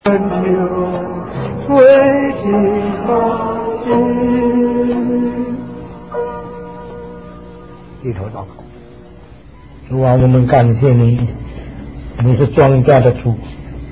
春秋为情好心。低头祷告，主啊，我们感谢你，你是庄稼的主。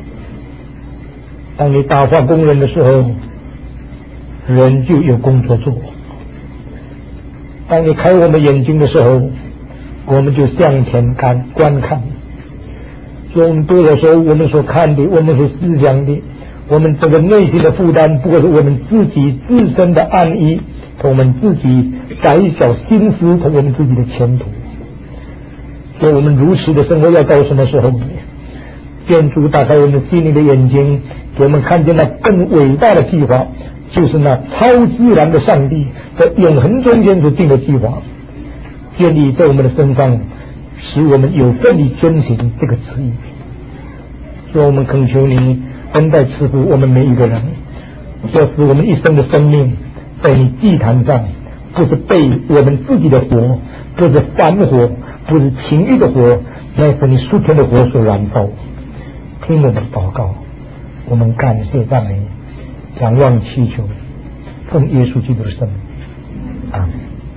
当你打发工人的时候，人就有工作做；当你开我们眼睛的时候，我们就向前观看。所以我们多的时候，我们所看的，我们所思想的，我们这个内心的负担，不过是我们自己自身的安逸，同我们自己窄小心思，同我们自己的前途。所以我们如此的生活要到什么时候？愿主打开我们心灵的眼睛，给我们看见那更伟大的计划，就是那超自然的上帝在永恒中间所定的计划，建立在我们的身上，使我们有份地遵行这个旨意。所以我们恳求你恩待赐福我们每一个人，要使我们一生的生命在你祭坛上，不是被我们自己的火，不是凡火，不是情欲的火，乃是你属天的火所燃烧。听我们的祷告，我们感谢赞美，仰望祈求，奉耶稣基督的圣名，阿们。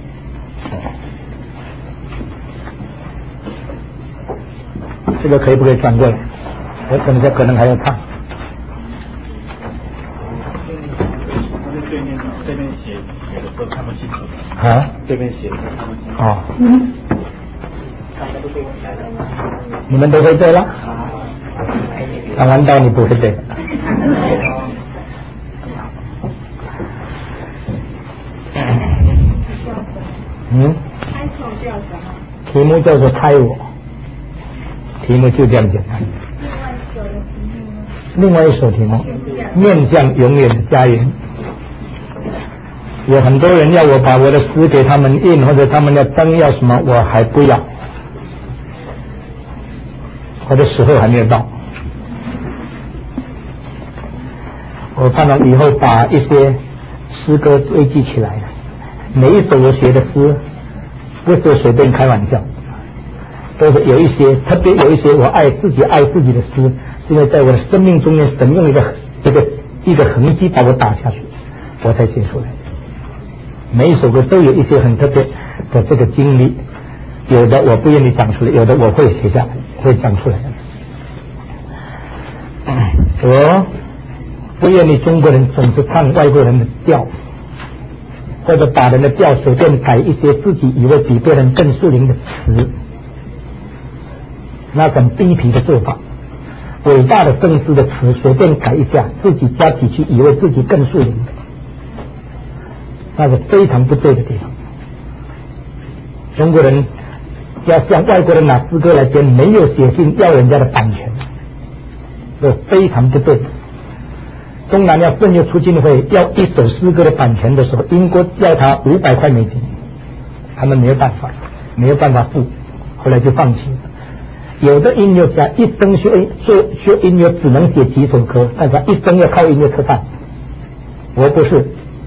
这个可以不可以转过来？我等一下可能还要唱。 这边写的时候看不清楚。 啊？ 这边写的时候看不清楚。 哦。 大家都背起来了。 你们都会背了？看完到你不会背。题目叫做猜我。题目就这样简单。另外一首题目，面向永远的家园。有很多人要我把我的诗给他们印，或者他们要登要什么，我还不要，我的时候还没有到。我盼望以后把一些诗歌堆积起来，每一首我写的诗不是随便开玩笑，都是有一些，特别有一些我爱自己的诗，是因为在我的生命中间神用一个痕迹把我打下去，我才写出来。每一首歌都有一些很特别的这个经历，有的我不愿意讲出来，有的我会写下来，会讲出来。我不愿意中国人总是唱外国人的调，或者把人的调随便改一些自己以为比别人更属灵的词，那种低皮的做法。伟大的圣诗的词随便改一下，自己加几句以为自己更属灵的，那是非常不对的地方。中国人要向外国人拿诗歌来编，没有写信要人家的版权，这非常不对。东南亚圣约促进会要一首诗歌的版权的时候，英国要他500块美金，他们没有办法付，后来就放弃了。有的音乐家一生学音乐只能写几首歌，但是他一生要靠音乐吃饭。我不是，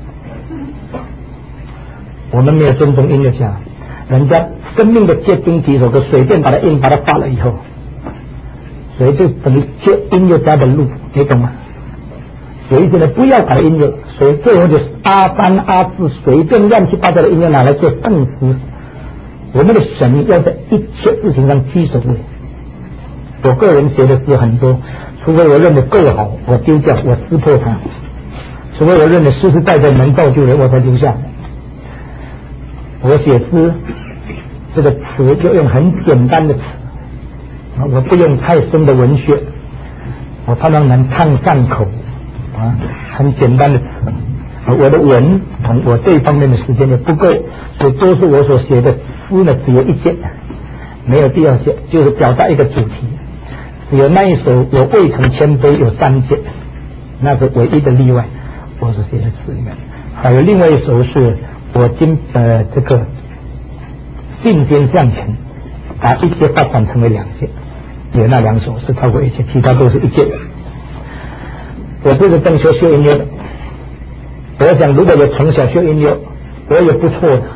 我们没有尊重音乐家，人家生命的结晶几首歌随便把它发了以后，所以就等于接音乐家的路，你懂吗？有一些人不要搞音乐，所以最后就是阿三阿四随便乱七八糟的音乐拿来做圣诗。我们的神要在一切事情上居首位。我个人写的诗很多，除非我认为够好，我丢掉，我撕破它；除非我认为实实在在能造就人，我才留下来。我写诗这个词就用很简单的词，我不用太深的文学，我常常能唱上口很简单的词。我的文同我这一方面的时间也不够，所以多数我所写的诗呢只有一节，没有第二节，就是表达一个主题。只有那一首我未曾谦卑有3节，那是唯一的例外，我所写的诗里面。还有另外一首是我这个进阶向前，把一节发展成为2节，有那2首是超过1节，其他都是1节。我不是正学音乐的，我想如果我从小学音乐，我也不错的。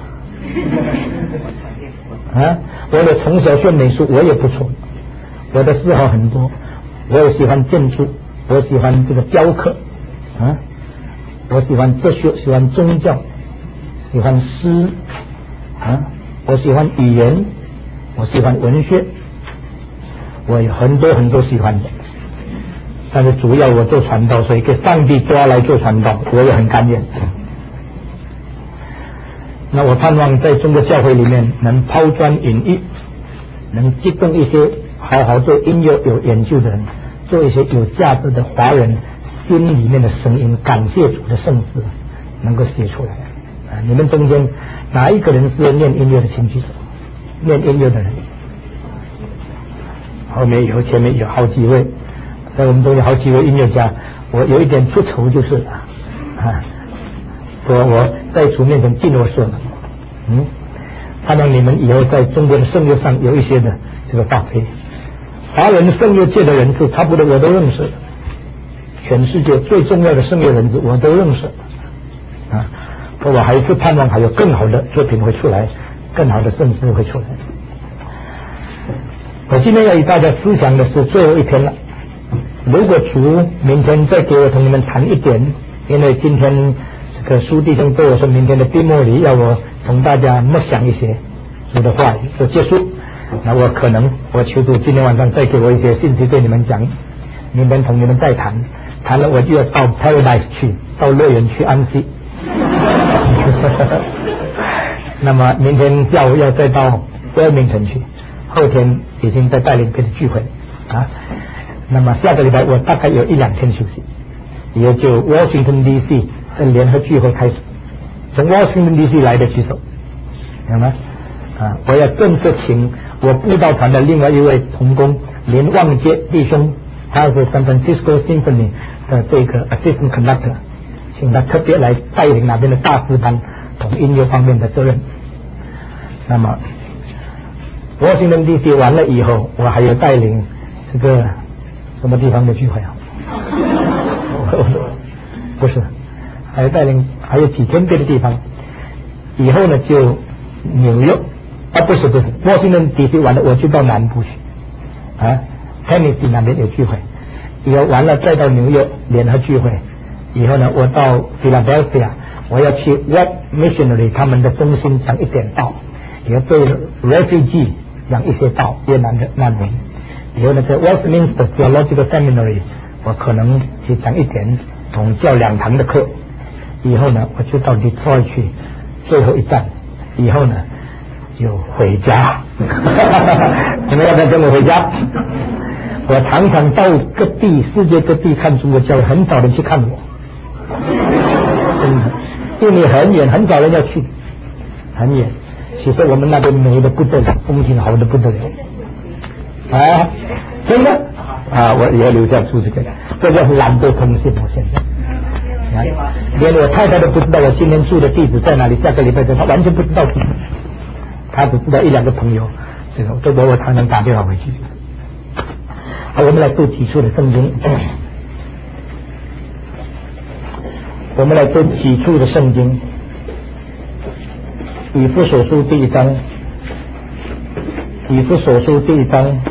我也从小学美术，我也不错。我的嗜好很多，我也喜欢建筑， 我喜欢这个雕刻，我喜欢哲学，喜欢宗教，喜欢诗，我喜欢语言，我喜欢文学，我有很多很多喜欢的。但是主要我做传道，所以给上帝抓来做传道，我也很甘愿。那我盼望在中国教会里面能抛砖引玉，能激动一些好好做音乐有研究的人，做一些有价值的华人心里面的声音，感谢主的圣诗能够写出来。你们中间哪一个人是念音乐的，请举手。念音乐的人，后面有，前面有好几位，在我们中有好几位音乐家，我有一点出丑，就是我在主面前尽我所能，盼望你们以后在中国的声乐上有一些的这个发挥。华人声乐界的人士差不多我都认识，全世界最重要的声乐人士我都认识我还是盼望还有更好的作品会出来，更好的圣诗会出来。我今天要与大家思想的是最后一篇了。如果主明天再给我同你们谈一点，因为今天这个苏弟兄对我说明天的闭幕礼要我从大家默想一些主的话语就结束，那我求主今天晚上再给我一些信息对你们讲，明天同你们再谈了我就要到 Paradise 去，到乐园去安息那么明天下午要再到 Wilmington 去，后天已经在带领别的聚会那么下个礼拜我大概有1-2天休息，也就 Washington DC 的联合聚会开始。从 Washington DC 来的举手，明白吗？我要正式请我布道团的另外一位同工连旺杰弟兄，他是 San Francisco Symphony 的这个 Assistant Conductor， 请他特别来带领那边的大师班同音乐方面的责任。那么 Washington DC 完了以后，我还要带领这个什么地方的聚会不是，还有几天别的地方。以后呢就纽约不是 Washington DC 完了我就到南部去Tennessee 那边有聚会，以后完了再到纽约联合聚会，以后呢我到 Philadelphia 我要去 World Missionary 他们的中心讲一点道，也对 Refugee 讲一些道，越南的难民。以后呢在 Westminster Theological Seminary 我可能去讲一点统教2堂的课，以后呢我就到 Detroit 去最后一站，以后呢就回家你们要不要跟我回家？我常常到各地世界各地看中国教会，很少人去看我因为很远，很少人要去，很远。其实我们那边美的不得了，风景好的不得了真的我以后留下出这个，这叫懒惰通信。我现在连我太太都不知道我今天住的地址在哪里，下个礼拜她完全不知道地址，她只知道1-2个朋友，这个我常常打电话回去。好，我们来读几处的圣经我们来读几处的圣经。以弗所书第1章，以弗所书第1章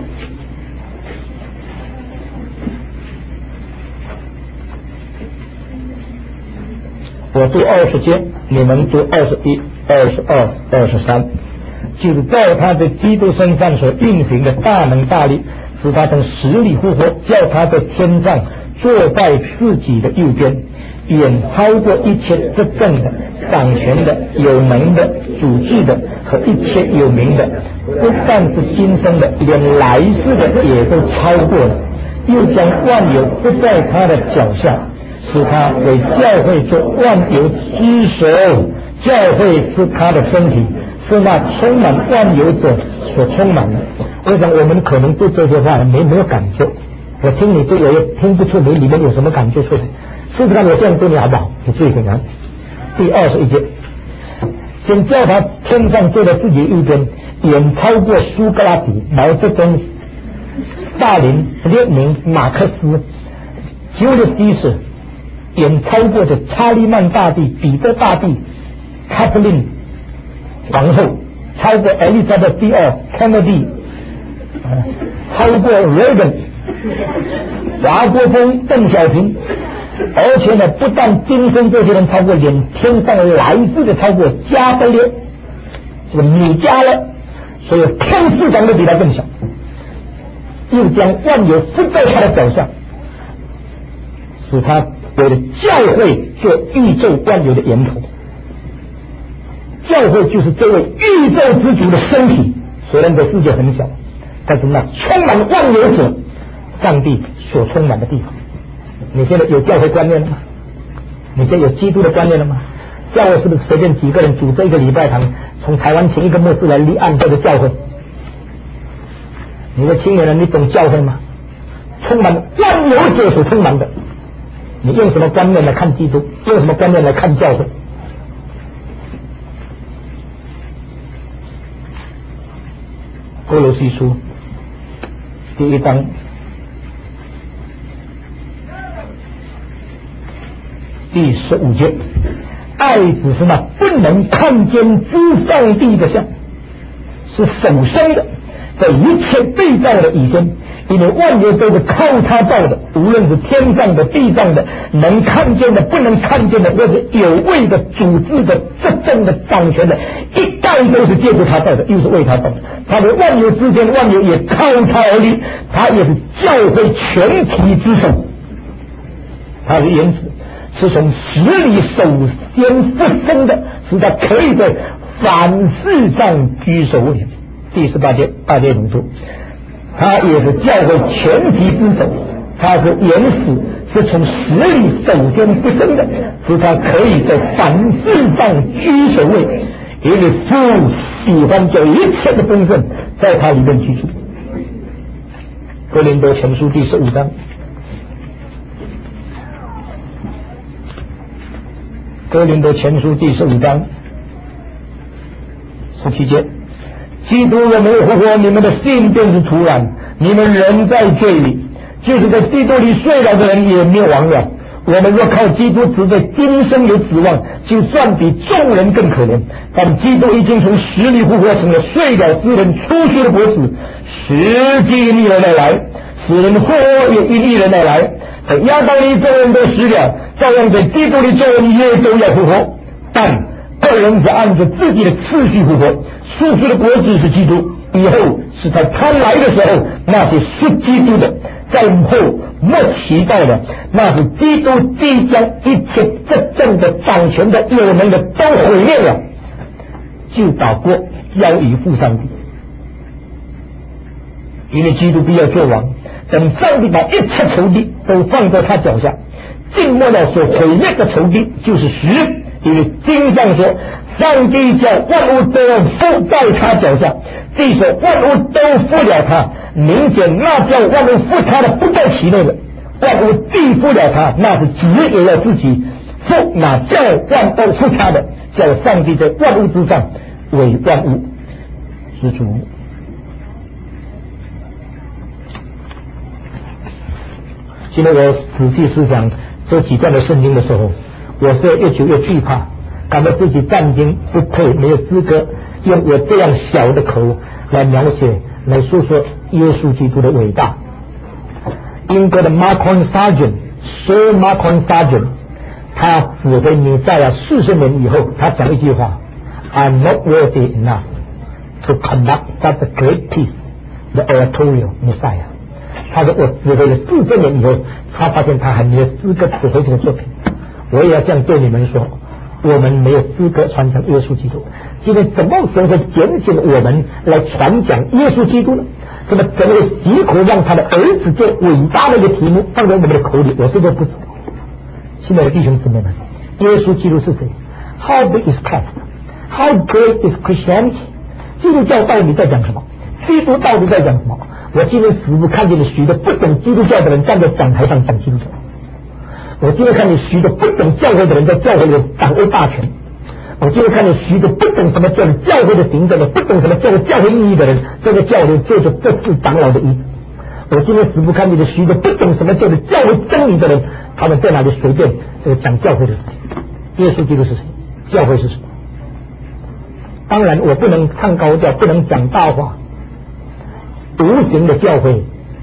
我读20节，你们读21、22、23。就是照他在基督身上所运行的大能大力，使他从死里复活，叫他在天上坐在自己的右边，远超过一切执政的、掌权的、有能的、主治的和一切有名的，不但是今生的，连来世的也都超过了。又将万有不在他的脚下，使他为教会做万有之首。教会是他的身体，是那充满万有者所充满的。我想我们可能对这些话没有感觉，我听你对我也听不出你里面有什么感觉出来。试试看我这样对你好不好？你注意听啊。第21节，先叫他天上坐在自己右边，远超过苏格拉底、毛泽东、斯大林、列宁、马克思、Julius Caesar，远超过的查理曼大帝、彼得大帝、卡特琳皇后，超过 Elizabeth II Kennedy，超过 Reagan 华国锋、邓小平，而且呢，不但今生这些人超过，连天上来世的超过，加倍的这个米加了，所以天市长都比他更小，又将万有附在他的脚下，使他为了教会做宇宙万有的源头。教会就是这位宇宙之主的身体，虽然这世界很小，但是那充满万有者上帝所充满的地方。你现在有教会观念了吗？你现在有基督的观念了吗？教会是不是随便几个人组织一个礼拜堂，从台湾请一个牧师来立案这个教会？你的青年人，你懂教会吗？充满万有者所充满的，你用什么观念来看基督？用什么观念来看教会？哥罗西书第1章第15节，爱只是那不能看见之上帝的像，是首生的，在一切被造的以前，因为万有都是靠他造的，无论是天上的地上的，能看见的不能看见的，或者有位的组织的执政的掌权的，一概都是借助他造的，又是为他造的。他的万有之间，万有也靠他而立，他也是教会全体之首，他是原子，是从死里首先复生的，使他可以在凡事上居首位。第18节8节中说，他也是教会全体之首，他是原始，是从死里首先复生的，使他可以在凡事上居首位，因为父喜欢叫一切的丰盛在他里面居住。哥林多前书第15章，哥林多前书第15章17节，基督若没有复活，你们的信便是徒然，你们人在罪里，就是在基督里睡了的人也灭亡了。我们若靠基督只在今生有指望，就算比众人更可怜。但基督已经从死里复活，成了睡了之人出去的果子，实际因一人而来，使人复活也因一人而来。在亚当里众人都死了，照样在基督里众人也都要复活，但个人是按着自己的次序复活。出去的果子是基督，以后是在他来的时候，那些是基督的，在后末期到的，那是基督必将一切执政的、掌权的、有能的都毁灭了，就把国交与父上帝。因为基督必要做王，等上帝把一切仇敌都放在他脚下，尽末了所毁灭的仇敌就是死。因为经上说，上帝叫万物都要伏在他脚下，既说万物都服了他，明显那叫万物服他的不在其内了。万物既服了他，那是子也要自己服那叫万物服他的，叫上帝在万物之上为万物之主。今天我仔细思想这几段的圣经的时候，我是越久越惧怕，感到自己战经不配，没有资格用我这样小的口来描写、来说说耶稣基督的伟大。英国的 Malcolm Sargent，Sir Malcolm Sargent， 他指挥弥赛亚40年以后，他讲一句话 ：“I'm not worthy enough to conduct that great piece, the oratorio Messiah。”他说我指挥了40年以后，他发现他还没有资格指挥这个作品。我也要这样对你们说，我们没有资格传讲耶稣基督。今天怎么神会拣选我们来传讲耶稣基督呢？什么怎么会许可让他的儿子这伟大的一个题目放在我们的口里？我是都不知道。亲爱的弟兄姊妹们，耶稣基督是谁 ？How big is Christ? How great is Christianity? 基督教到底在讲什么？基督到底在讲什么？我今天似乎看见了许多不懂基督教的人站在讲台上讲基督教。我今天看见许多不懂教会的人在教会里掌握大权。我今天看见许多不懂什么叫教会的行政的，不懂什么叫教会意义的人，在这教会做着这次长老的椅子。我今天似乎看见了许多不懂什么叫教会真理的人，他们在哪里随便这个讲教会的事情。耶稣基督是谁？教会是什么？当然我不能唱高调，不能讲大话。无形的教会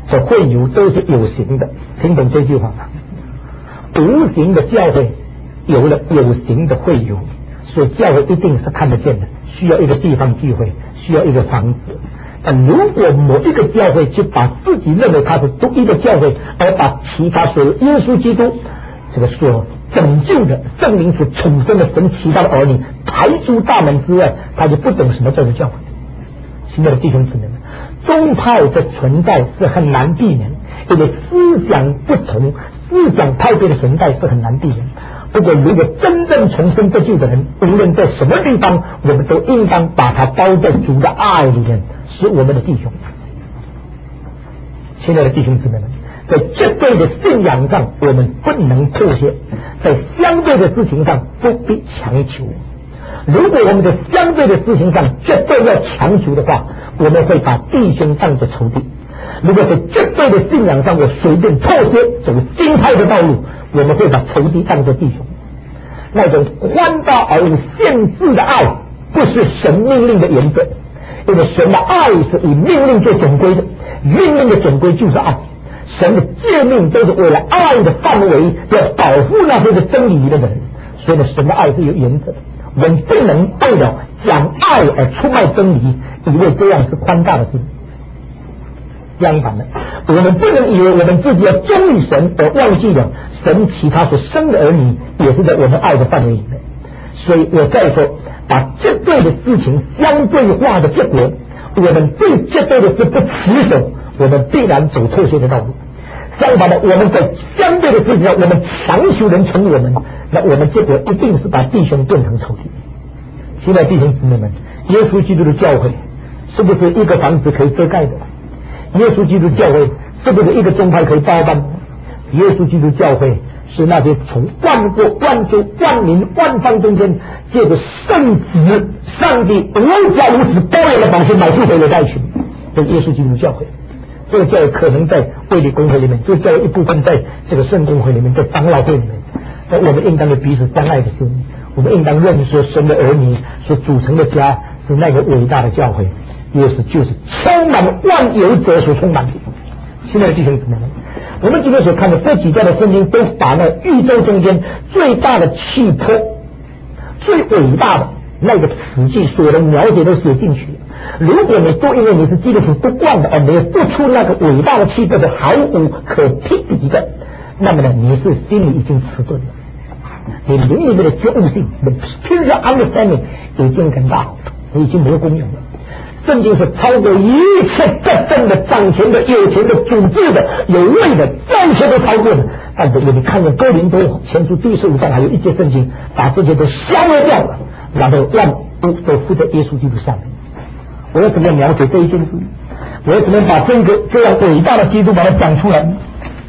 这会友都是有形的，听懂这句话吗？无形的教会有了有形的会友，所以教会一定是看得见的，需要一个地方聚会，需要一个房子。但如果某一个教会就把自己认为它是独一的教会，而把其他所有耶稣基督这个所拯救的圣灵所宠生的神其他的儿女排出大门之外，他就不懂什么叫做教会。亲爱的弟兄姊妹们，宗派的存在是很难避免，因为思想不同，思想派别的存在是很难避免。不过如果真正重生得救的人，无论在什么地方，我们都应当把他包在主的爱里面，是我们的弟兄。亲爱的弟兄姊妹们，在绝对的信仰上我们不能妥协，在相对的事情上不必强求。如果我们在相对的事情上绝对要强求的话，我们会把弟兄当作仇敌。如果在绝对的信仰上我随便妥协走新派的道路，我们会把仇敌当作弟兄。那种宽大而无限制的爱不是神命令的原则，因为神的爱是以命令做总规的，命令的总规就是爱。神的诫命都是为了爱的范围，要保护那些的真理里面的人，所以呢，神的爱是有原则的。我们不能为了讲爱而出卖真理，以为这样是宽大的事。相反的，我们不能以为我们自己要忠于神，而忘记了神其他所生的儿女也是在我们爱的范围里面。所以我再说，把绝对的事情相对化的结果，我们对绝对的事不持守，我们必然走错些的道路。相反的，我们在相对的事情上，我们强求人成我们，那我们结果一定是把弟兄变成仇敌。亲爱的弟兄姊妹们，耶稣基督的教会是不是一个房子可以遮盖的？耶稣基督教会是不是一个宗派可以包办？耶稣基督教会是那些从万国万族万民万方中间借着圣子上帝无价无耻包养的宝血买赎回来的爱情，这耶稣基督教会。这个教会可能在卫理公会里面，这个教会一部分在这个圣公会里面，在长老会里面。那我们应当有彼此相爱的心，我们应当认识神的儿女所组成的家是那个伟大的教会，也是就是充满万有者所充满的。亲爱的弟兄姊妹们，我们今天所看的这几段的圣经都把那宇宙中间最大的气魄、最伟大的那个实际所有的描写都写进去了。如果你都因为你是基督徒不惯的而没有不出那个伟大的气魄是毫无可匹敌的，那么呢，你是心里已经迟钝了，你灵里面的觉悟性的 spiritual understanding 已经很大，你已经没有功用了。圣经是超过一切执政的、掌权的、有钱的、主治的、有位的，这些都超过的。但是你看见哥林多前书第15章还有一节圣经把这些都消灭掉了，然后万物都附在耶稣基督下面。我要怎么样描写这一件事？我要怎么样把这样伟大的基督把它讲出来？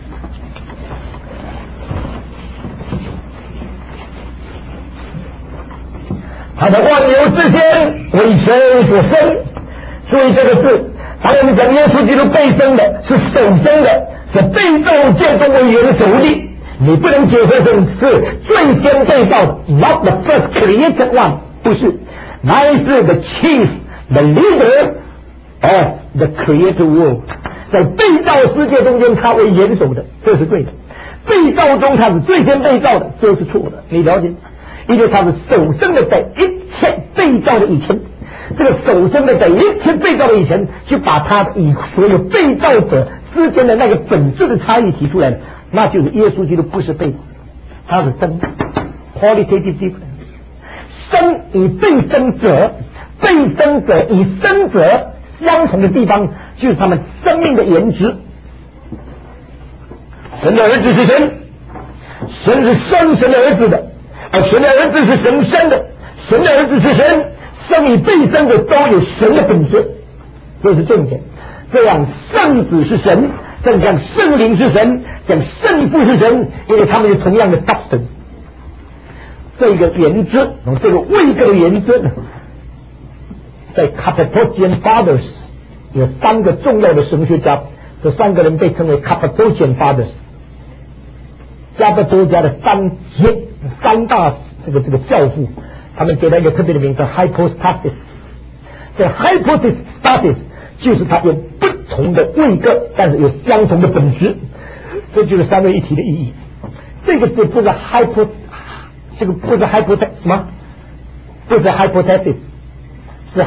他的万有之间为神所生。注意这个字，当我们讲耶稣基督被生的是首生的，是被造建中为元首的，你不能解释成是最先被造的 ，not the first created one， 不是，乃是 the chief。The leader of the created world， 在被造世界中间，他为元首的，这是对的。被造中他是最先被造的，这是错的。你了解？因为他是首生的，在一切被造的以前，这个首生的在一切被造的以前，就把他与所有被造者之间的那个本质的差异提出来了，那就是耶稣基督不是被造，他是生 qualitative difference， 生与被生者。被生者与生者相同的地方，就是他们生命的原值。神的儿子是神，神是生神的儿子的，而神的儿子是神生的，神的儿子是神，生与被生的都有神的本质，这是重点。这样圣子是神，正像圣灵是神，像圣父是神，因为他们有同样的 substance。这个原则，这个位格的原则呢，在 Cappadocian Fathers 有3个重要的神学家，这3个人被称为 Cappadocian Fathers， 加巴多家的三大这个教父，他们给他一个特别的名字 Hypostasis。这 Hypostasis 就是他用不同的位格，但是有相同的本质，这就是三位一体的意义。这个字不是 hypo， 这个不是 hypothesis 什么？不是 hypothesis， 是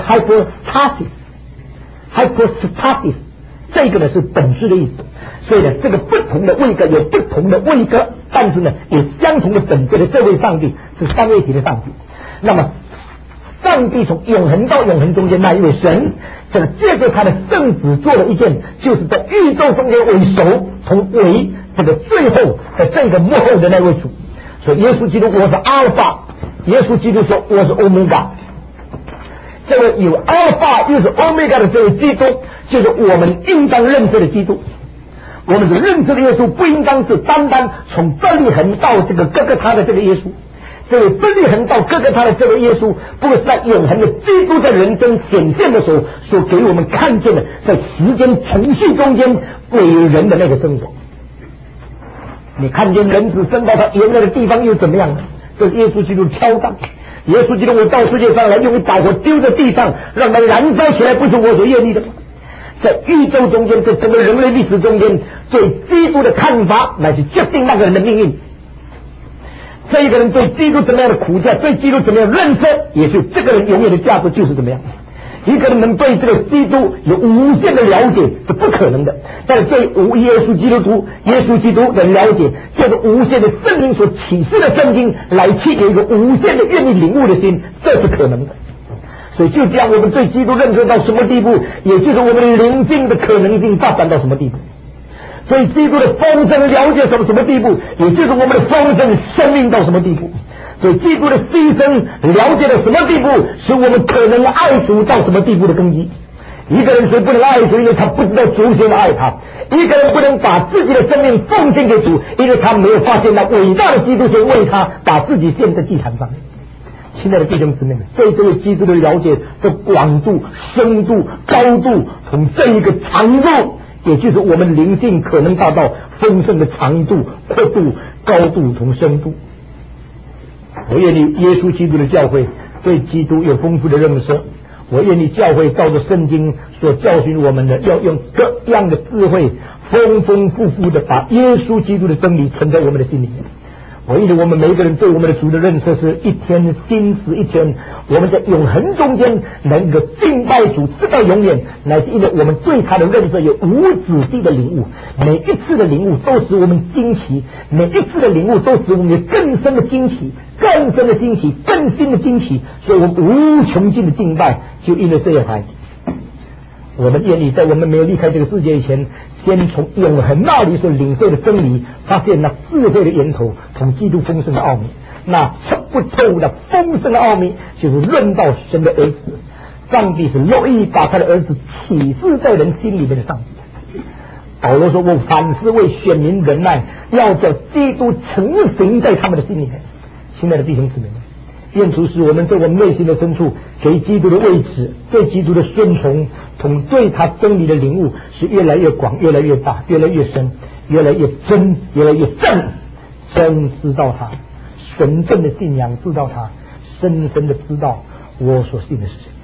hypostasis。这个呢是本质的意思。所以呢，这个不同的位格有不同的位格，但是呢有相同的本质的这位上帝是三位一体的上帝。那么上帝从永恒到永恒中间那一位神，这个借着他的圣子做了一件，就是在宇宙中间为首同为这个最后在这个幕后的那位主。所以耶稣基督我是阿尔法，耶稣基督说我是欧米伽。这位有阿尔法又是欧米伽的这位基督，就是我们应当认识的基督。我们所认识的耶稣不应当是单单从伯利恒到这个哥哥他的这个耶稣，这位伯利恒到哥哥他的这位耶稣，不过是在永恒的基督在人间显现的时候所给我们看见的，在时间程序中间为人的那个生活。你看见人子升到他原来的地方又怎么样呢？这是耶稣基督挑战。耶稣基督我到世界上来，用一把火丢在地上，让它燃烧起来，不是我所愿意的。在宇宙中间，在整个人类历史中间，对基督的看法乃是决定那个人的命运。这一个人对基督怎么样的苦架，对基督怎么样认识，也是这个人永远的价值就是怎么样。一个人能对这个基督有无限的了解是不可能的，但是对耶稣基督的了解，这个无限的圣灵所启示的圣经来去有一个无限的愿意领悟的心，这是可能的。所以就这样，我们对基督认识到什么地步，也就是我们的灵性的可能性发展到什么地步。所以基督的丰盛了解什么地步，也就是我们的丰盛生命到什么地步。所以基督的牺牲了解到什么地步，使我们可能爱主到什么地步的根基。一个人虽不能爱主，因为他不知道主先爱他；一个人不能把自己的生命奉献给主，因为他没有发现那伟大的基督先为他把自己献在祭坛上。亲爱的弟兄姊妹们，对这位基督的了解的广度、深度、高度，从这一个长度，也就是我们灵性可能达到丰盛的长度、阔度、高度同深度。我愿意耶稣基督的教会对基督有丰富的认识，我愿意教会照着圣经所教训我们的，要用各样的智慧丰丰富富的把耶稣基督的真理存在我们的心里面。我以为我们每一个人对我们的主的认识是一天新死一天，我们在永恒中间能够敬拜主直到永远，乃是因为我们对他的认识有无止境的领悟，每一次的领悟都使我们惊奇，每一次的领悟都使我们有更深的惊奇，更深的惊奇，更新的惊奇，所以我们无穷尽的敬拜就因为这样来。我们愿意在我们没有离开这个世界以前，先从永恒那里所领受的真理，发现那智慧的源头，从基督丰盛的奥秘，那测不透的丰盛的奥秘，就是论到神的儿子。上帝是乐意把他的儿子启示在人心里面的上帝。保罗说：“我凡事为选民忍耐，要叫基督成形在他们的心里面。”亲爱的弟兄姊妹们，愿主使我们在我们内心的深处，给基督的位置，对基督的顺从，同对他真理的领悟是越来越广、越来越大、越来越深、越来越真、越来越正。真知道他，纯正的信仰知道他，深深的知道我所信的是谁。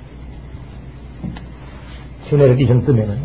亲爱的弟兄姊妹们，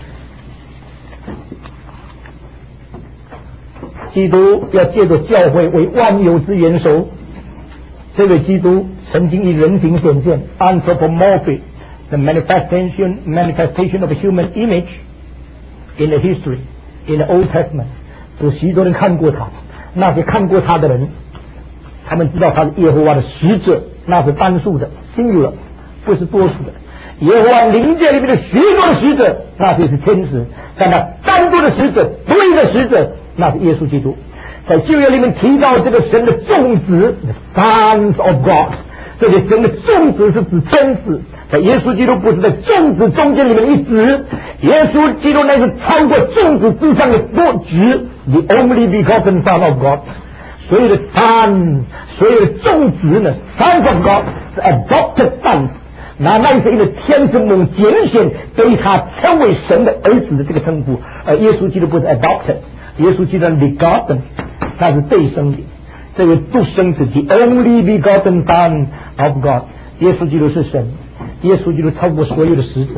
基督要借着教会为万有之元首。这位基督曾经以人形显现 anthropomorphic, the manifestation of a human image in the history, in the Old Testament. 有许多人看过他，那些看过他的人，他们知道他是耶和华的使者，那是单数的 singular， 不是多数的。耶和华灵界里面的许多的使者，那就是天使，但那单独的使者、独一的使者，那是耶稣基督。在旧约里面提到这个神的众子 Sons of God， 这个神的众子是指天使，在耶稣基督不是在众子中间里面一子，耶稣基督那是超过众子之上的多子 ，the only begotten Son of God。所有的 Son， 所有的众子呢 ，Sons of God 是 adopted sons， 那是因为天父母拣选给他称为神的儿子的这个称呼，而耶稣基督不是 adopted， 耶稣基督是 begotten。他是被生的，这位独生子 the only begotten Son of God。耶稣基督是神，耶稣基督超过所有的使者，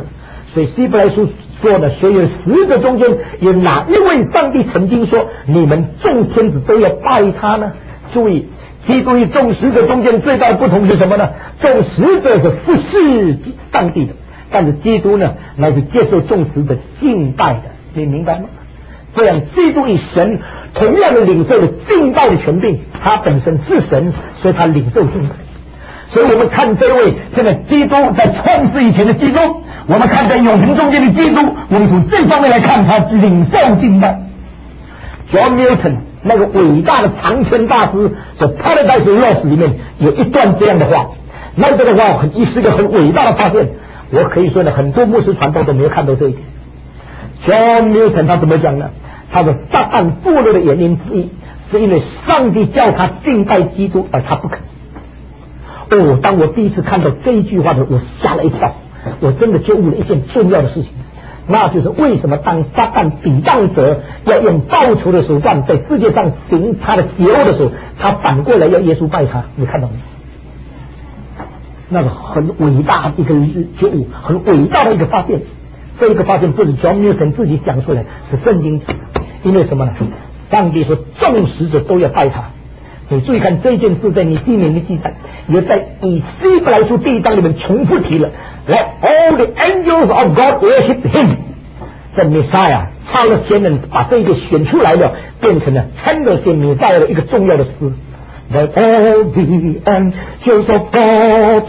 所以希伯来书说呢，所有十者中间有哪一位上帝曾经说你们众天子都要拜他呢？注意，基督与众使者中间最大的不同是什么呢？众使者是服侍上帝的，但是基督呢，乃是接受众使者敬拜的，你明白吗？这样，基督与神同样的领受了敬拜的权柄，他本身是神，所以他领受敬拜。所以我们看这位这个基督在创世以前的基督，我们看在永恒中间的基督，我们从这方面来看他领受敬拜。John Milton 那个伟大的长篇大师在《Paradise Lost》里面有一段这样的话，那这个话是一个很伟大的发现。我可以说呢，很多牧师传道都没有看到这一点。John Milton 他怎么讲呢？他的撒旦堕落的原因之一，是因为上帝叫他敬拜基督，而他不肯。当我第一次看到这一句话的时候，我吓了一跳，我真的就悟了一件重要的事情，那就是为什么当撒旦抵挡者要用报仇的手段在世界上行他的邪恶的时候，他反过来要耶稣拜他，你看到没有？那个很伟大的一个觉悟，很伟大的一个发现。这一个发现不是 John Newton 自己讲出来，是圣经讲的。因为什么呢？上帝说众使者都要拜他。你注意看这件事在你里面的记载，也在以希伯来书第1章里面重复提了。Let all the angels of God worship him。这 Messiah 超了天人，把这一个选出来了，变成了称得上Messiah的一个重要的诗。Let all the angels of God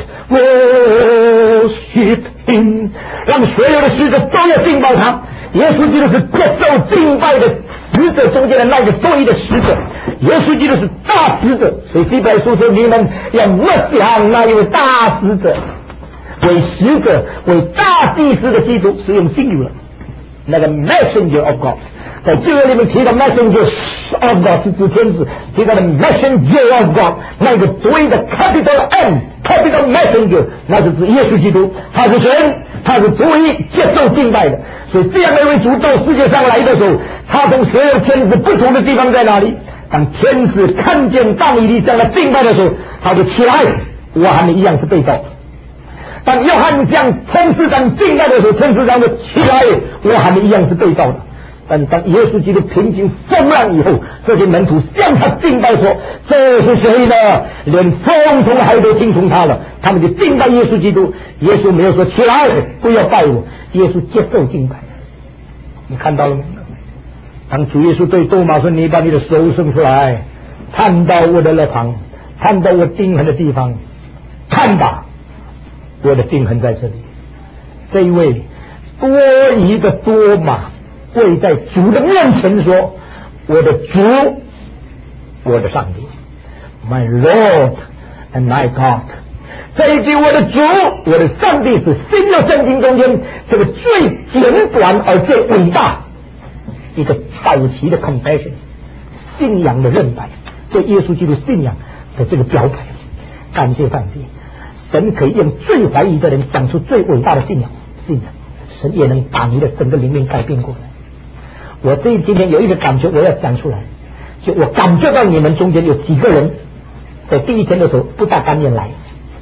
worship him， 让所有的使者都要敬拜他。耶稣基督是接受敬拜的使者中间的那个独一的使者，耶稣基督是大使者。所以希伯来书说，你们要默想那一位大使者，为使者、为大祭司的基督是用信语了。那个 messenger of God， 在旧约里面提到 messenger of God 是指天使，提到的 messenger of God 那个独一的 capital M capital messenger， 那是指耶稣基督，他是神，他是独一接受敬拜的。所以这样的一位主到世界上来的时候，他从所有天使不同的地方在哪里？当天使看见但以理向他敬拜的时候，他就起来，我和你一样是被造的。当约翰向天使长敬拜的时候，天使长就起来，我和你一样是被造的。但是当耶稣基督平静风浪以后，这些门徒向他敬拜说：“这是谁呢？连风从海都听从他了。”他们就敬拜耶稣基督。耶稣没有说起来，不要拜我。耶稣接受敬拜。你看到了没有？当主耶稣对多马说：“你把你的手伸出来，看到我的肋旁，看到我钉痕的地方，看吧，我的钉痕在这里。”这一位多疑的多马跪在主的面前说：“我的主，我的上帝 ，My Lord and my God。”这一句“我的主，我的上帝”是新约圣经中间这个最简短而最伟大一个早期的 confession， 信仰的认白，对耶稣基督信仰的这个标牌。感谢上帝，神可以用最怀疑的人讲出最伟大的信仰，神也能把你的整个灵命改变过来。我今天有一个感觉，我要讲出来，就我感觉到你们中间有几个人在第一天的时候不大甘愿来，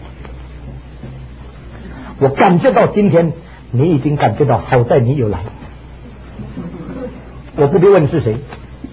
我感觉到今天你已经感觉到，好在你有来。我不必问是谁，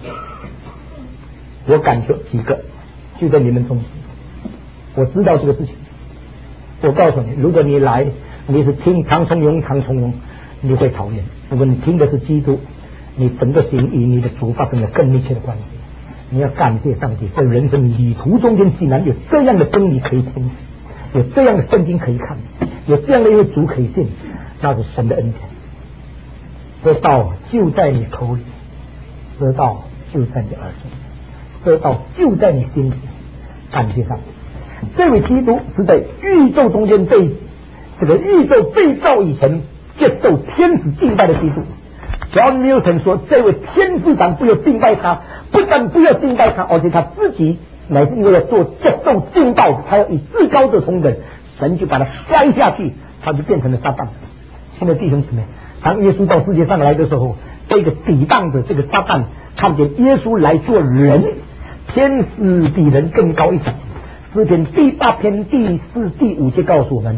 我感觉几个就在你们中间，我知道这个事情。我告诉你，如果你来，你是听唐崇荣，你会讨厌；如果你听的是基督，你整个心与你的主发生了更密切的关系。你要感谢上帝，在人生旅途中间，竟然有这样的真理可以听，有这样的圣经可以看，有这样的一位主可以信，那是神的恩典。这道就在你口里，这道就在你耳中，这道就在你心里。感谢上帝，这位基督是在宇宙中间被这个宇宙被造以前接受天使敬拜的基督。John Newton 说，这位天使长不要敬拜他，不但不要敬拜他，而且他自己乃是因为要做接受敬拜，他要以至高者同等，神就把他摔下去，他就变成了撒旦。现在弟兄姊妹，当耶稣到世界上来的时候，这个抵挡的这个撒旦看见耶稣来做人，天使比人更高一等。诗篇第8篇第4、第5节告诉我们，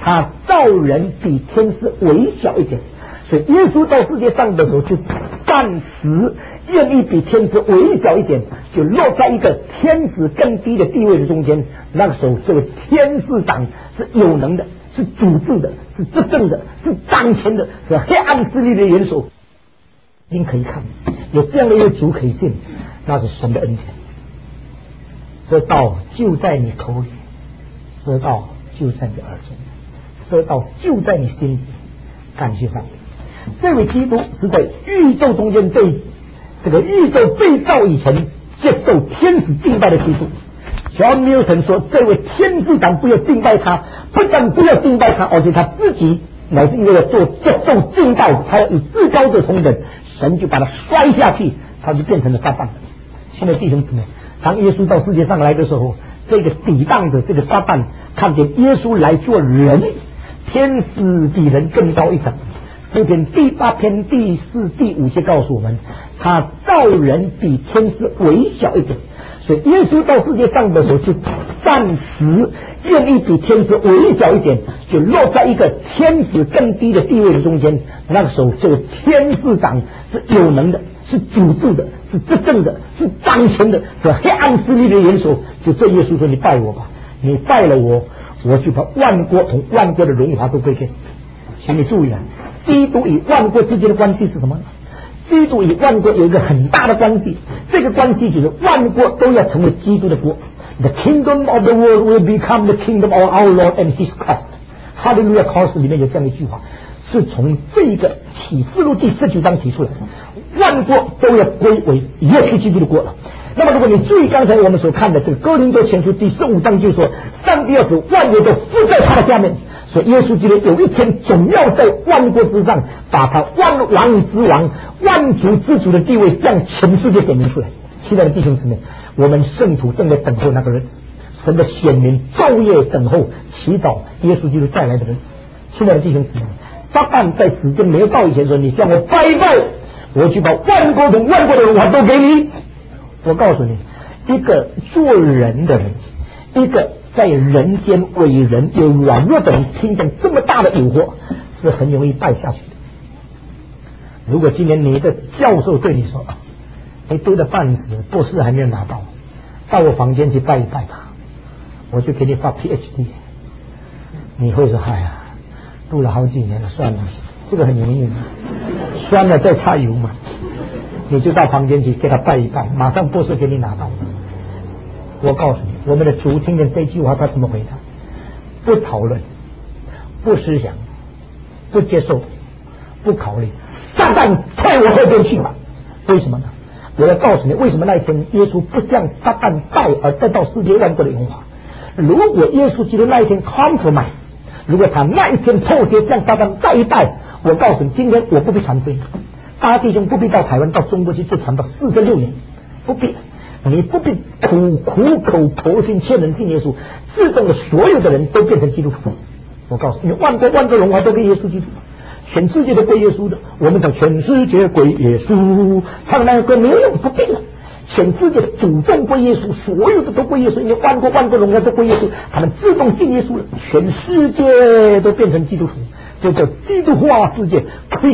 他造人比天使微小一点，所以耶稣到世界上的时候就暂时愿意比天使微小一点，就落在一个天使更低的地位的中间。那个时候，这位天使长是有能的，是主治的，是执政的，是掌权的，是黑暗势力的元首。您可以看，有这样的一个主可以信，那是神的恩典。这道就在你口里，这道就在你耳中，这道就在你心里。感谢上帝，这位基督是在宇宙中间对这个宇宙被造以前接受天使敬拜的基督。John Newton 说，这位天使长不要敬拜他，不但不要敬拜他，而且他自己乃是因为要做接受敬拜，他要与至高者同等，神就把他摔下去，他就变成了撒旦。亲爱的弟兄姊妹，当耶稣到世界上来的时候，这个抵挡的这个撒旦看见耶稣来做人，天使比人更高一等。诗篇第8篇第4、第5节告诉我们，他造人比天使微小一点，所以耶稣到世界上的时候就暂时愿意比天使微小一点，就落在一个天使更低的地位的中间。那个时候，这个天使长是有能的，是主治的，是执政的，是掌权的，是黑暗势力的元首。就对耶稣说：“你拜我吧，你拜了我，我就把万国同万国的荣华都归给你。”请你注意啊，基督与万国之间的关系是什么呢？基督与万国有一个很大的关系，这个关系就是万国都要成为基督的国。The kingdom of the world will become the kingdom of our Lord and His Christ。哈利路亚考试里面有这样一句话，是从这个启示录第19章提出来的，万国都要归为耶稣基督的国了。那么如果你注意刚才我们所看的这个哥林多前书第15章，就说上帝要使万国都伏在他的下面，所以耶稣基督有一天总要在万国之上把他万王之王、万族之主的地位向全世界显明出来。亲爱的弟兄姊妹，我们圣徒正在等候那个日子，神的显明昼夜等候祈祷耶稣基督再来的日子。亲爱的弟兄姊妹，撒旦在时间没有到以前说，你向我拜一拜，我就把万国同万国的荣华都给你。我告诉你，一个做人的人，一个在人间为人有软弱的人，听见这么大的诱惑，是很容易败下去的。如果今天你的教授对你说，你读的半死，博士还没有拿到，到我房间去拜一拜吧，我就给你发 PhD， 你会说，哎呀，读了好几年了，算了，这个很容易，酸了再擦油嘛。你就到房间去给他拜一拜，马上博士给你拿到。我告诉你，我们的主听见这句话，他怎么回答？不讨论，不思想，不接受，不考虑，撒旦退我后边去吧。为什么呢？我要告诉你，为什么那一天耶稣不向撒旦拜而得到世界万国的荣华？如果耶稣基督那一天 compromise， 如果他那一天妥协向撒旦拜一拜，我告诉你，今天我不必传福音。大家弟兄不必到台湾到中国去做传道46年，不必，你不必苦口婆心劝人信耶稣，自动的所有的人都变成基督徒。我告诉你，万国荣华都归耶稣基督，全世界都归耶稣的。我们讲全世界归耶稣，唱那个歌没有用，不必了。全世界主动归耶稣，所有的都归耶稣，因为万国荣华都归耶稣，他们自动信耶稣了，全世界都变成基督徒。这叫基督化世界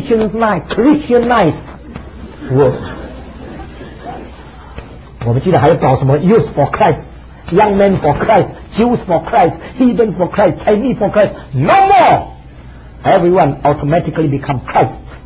，Christianized world。我们记得还要搞什么 Youth for Christ、Young Men for Christ、Jews for Christ、Heathens for Christ、Chinese for Christ。No more. Everyone automatically become Christ。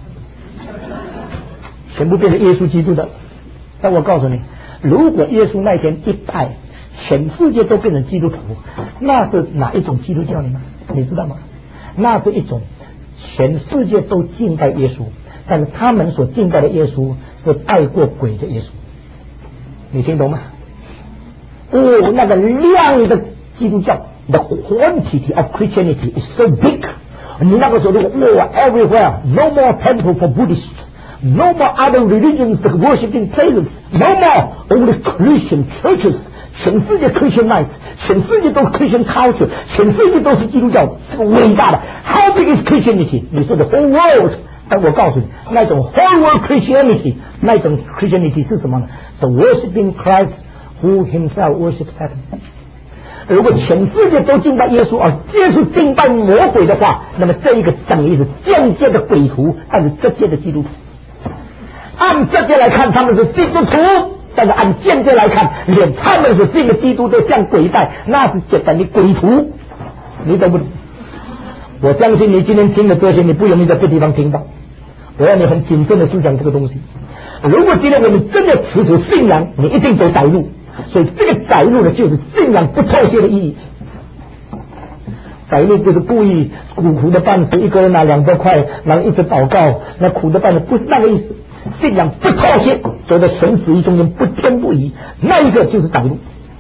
全部变成耶稣基督的。但我告诉你，如果耶稣那天一拜，全世界都变成基督徒，那是哪一种基督教呢？你知道吗？那是一种全世界都敬拜耶稣，但是他们所敬拜的耶稣是拜过鬼的耶稣。你听懂吗？哦，那个量的基督教 ，the quantity of Christianity is so big。你那个时候如果everywhere no more temple for Buddhists。No more other religions that worshiping places. No more only Christian churches. 全世界 Christianized， 全世界都是 Christian culture， 全世界都是基督教，这个伟大的。How big is Christianity？ 你说的 whole world， 但我告诉你，那种 whole world Christianity， 那种 Christianity 是什么呢？是 worshiping Christ who himself worships heaven。 如果全世界都敬拜耶稣，而耶稣敬拜魔鬼的话，那么这一个等于是间接的鬼徒，但是直接的基督徒。按直接来看他们是基督徒，但是按间接来看，连他们所信的基督都像鬼拜，那是就等于鬼徒。你懂不懂？我相信你今天听的这些，你不容易在这地方听到。我要你很谨慎的思想这个东西。如果今天我们真的持守信仰，你一定走窄路。所以这个窄路呢，就是信仰不妥协的意义。窄路不是故意苦的半死，一个人拿200块，然后一直祷告，那苦的半死不是那个意思。信仰不妥协，走在生死一中间不偏不倚，那一个就是窄路。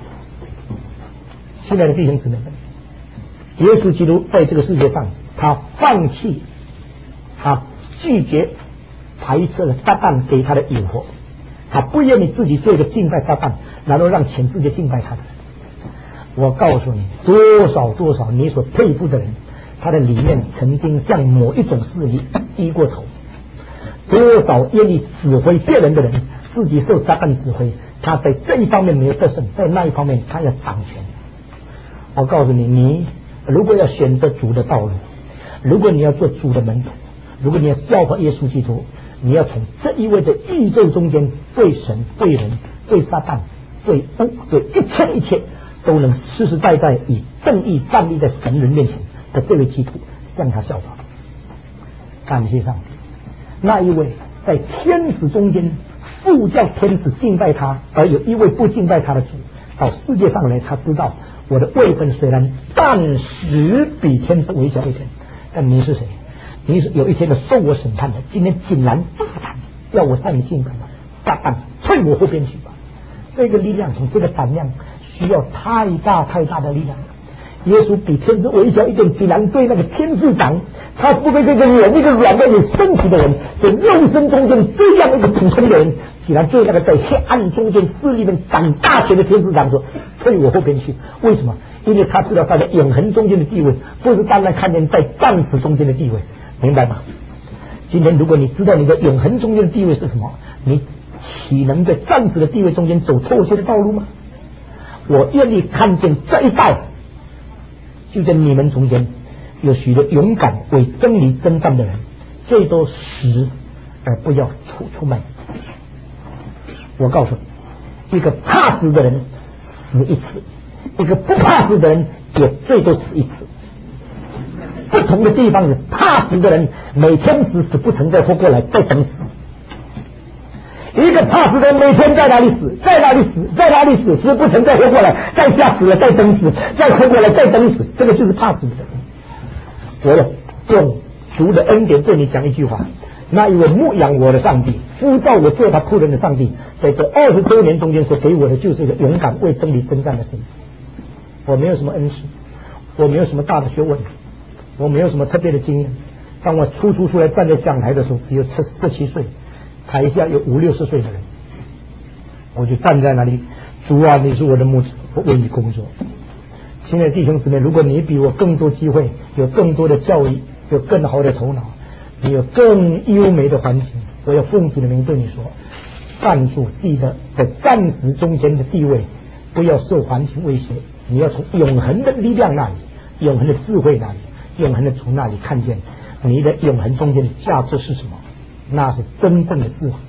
亲爱的弟兄姊妹们，耶稣基督在这个世界上，他放弃，他拒绝排斥了撒旦给他的诱惑，他不愿意自己做一个敬拜撒旦，然后让全世界敬拜他的人。我告诉你，多少你所佩服的人，他的里面曾经向某一种势力低过头。多少愿意指挥别人的人，自己受撒旦指挥，他在这一方面没有得胜，在那一方面他要掌权。我告诉你，你如果要选择主的道路，如果你要做主的门徒，如果你要效法耶稣基督，你要从这一位的宇宙中间对神、对人、对撒旦、对恶、对一切都能实实在在以正义站立在神人面前的这位基督向他效法。感谢上帝，那一位在天使中间呼叫天使敬拜他，而有一位不敬拜他的主到世界上来，他知道我的位分虽然暂时比天使微小一点，但你是谁？你是有一天的受我审判的，今天竟然大胆要我向你敬拜吗？大胆退我后边去吧！这个力量，从这个胆量需要太大的力量。耶稣比天使微小一点，竟然对那个天使长，他不对这个人，一个软的有身体的人，在肉身中间这样一个普通的人，竟然对那个在黑暗中间势力们掌大权的天使长说：“退我后边去。”为什么？因为他知道他在永恒中间的地位，不是单单看见在暂时中间的地位，明白吗？今天如果你知道你的永恒中间的地位是什么，你岂能在暂时的地位中间走妥协的道路吗？我愿意看见这一代，就在你们中间有许多勇敢为真理征战的人，最多死而不要出卖。我告诉你，一个怕死的人死一次，一个不怕死的人也最多死一次。不同的地方是，怕死的人每天死不成，再活过来再等死；一个怕死的人每天在哪里死，在哪里死，在哪里死，死不成再活过来，再吓死了再等死，再活过来再等死。这个就是怕死的人。我要用主的恩典对你讲一句话：那一位牧养我的上帝，呼召我做他仆人的上帝，在这20多年中间所给我的就是一个勇敢为真理征战的心。我没有什么恩赐，我没有什么大的学问，我没有什么特别的经验。当我出来站在讲台的时候，只有17岁，台下有50、60岁的人，我就站在那里，主啊，你是我的牧者，我为你工作。亲爱的弟兄姊妹，如果你比我更多机会，有更多的教育，有更好的头脑，你有更优美的环境，我要奉主的名对你说，站住，记得在暂时中间的地位，不要受环境威胁，你要从永恒的力量那里，永恒的智慧那里，永恒的从那里看见你的永恒中间的价值是什么，那是真正的智慧。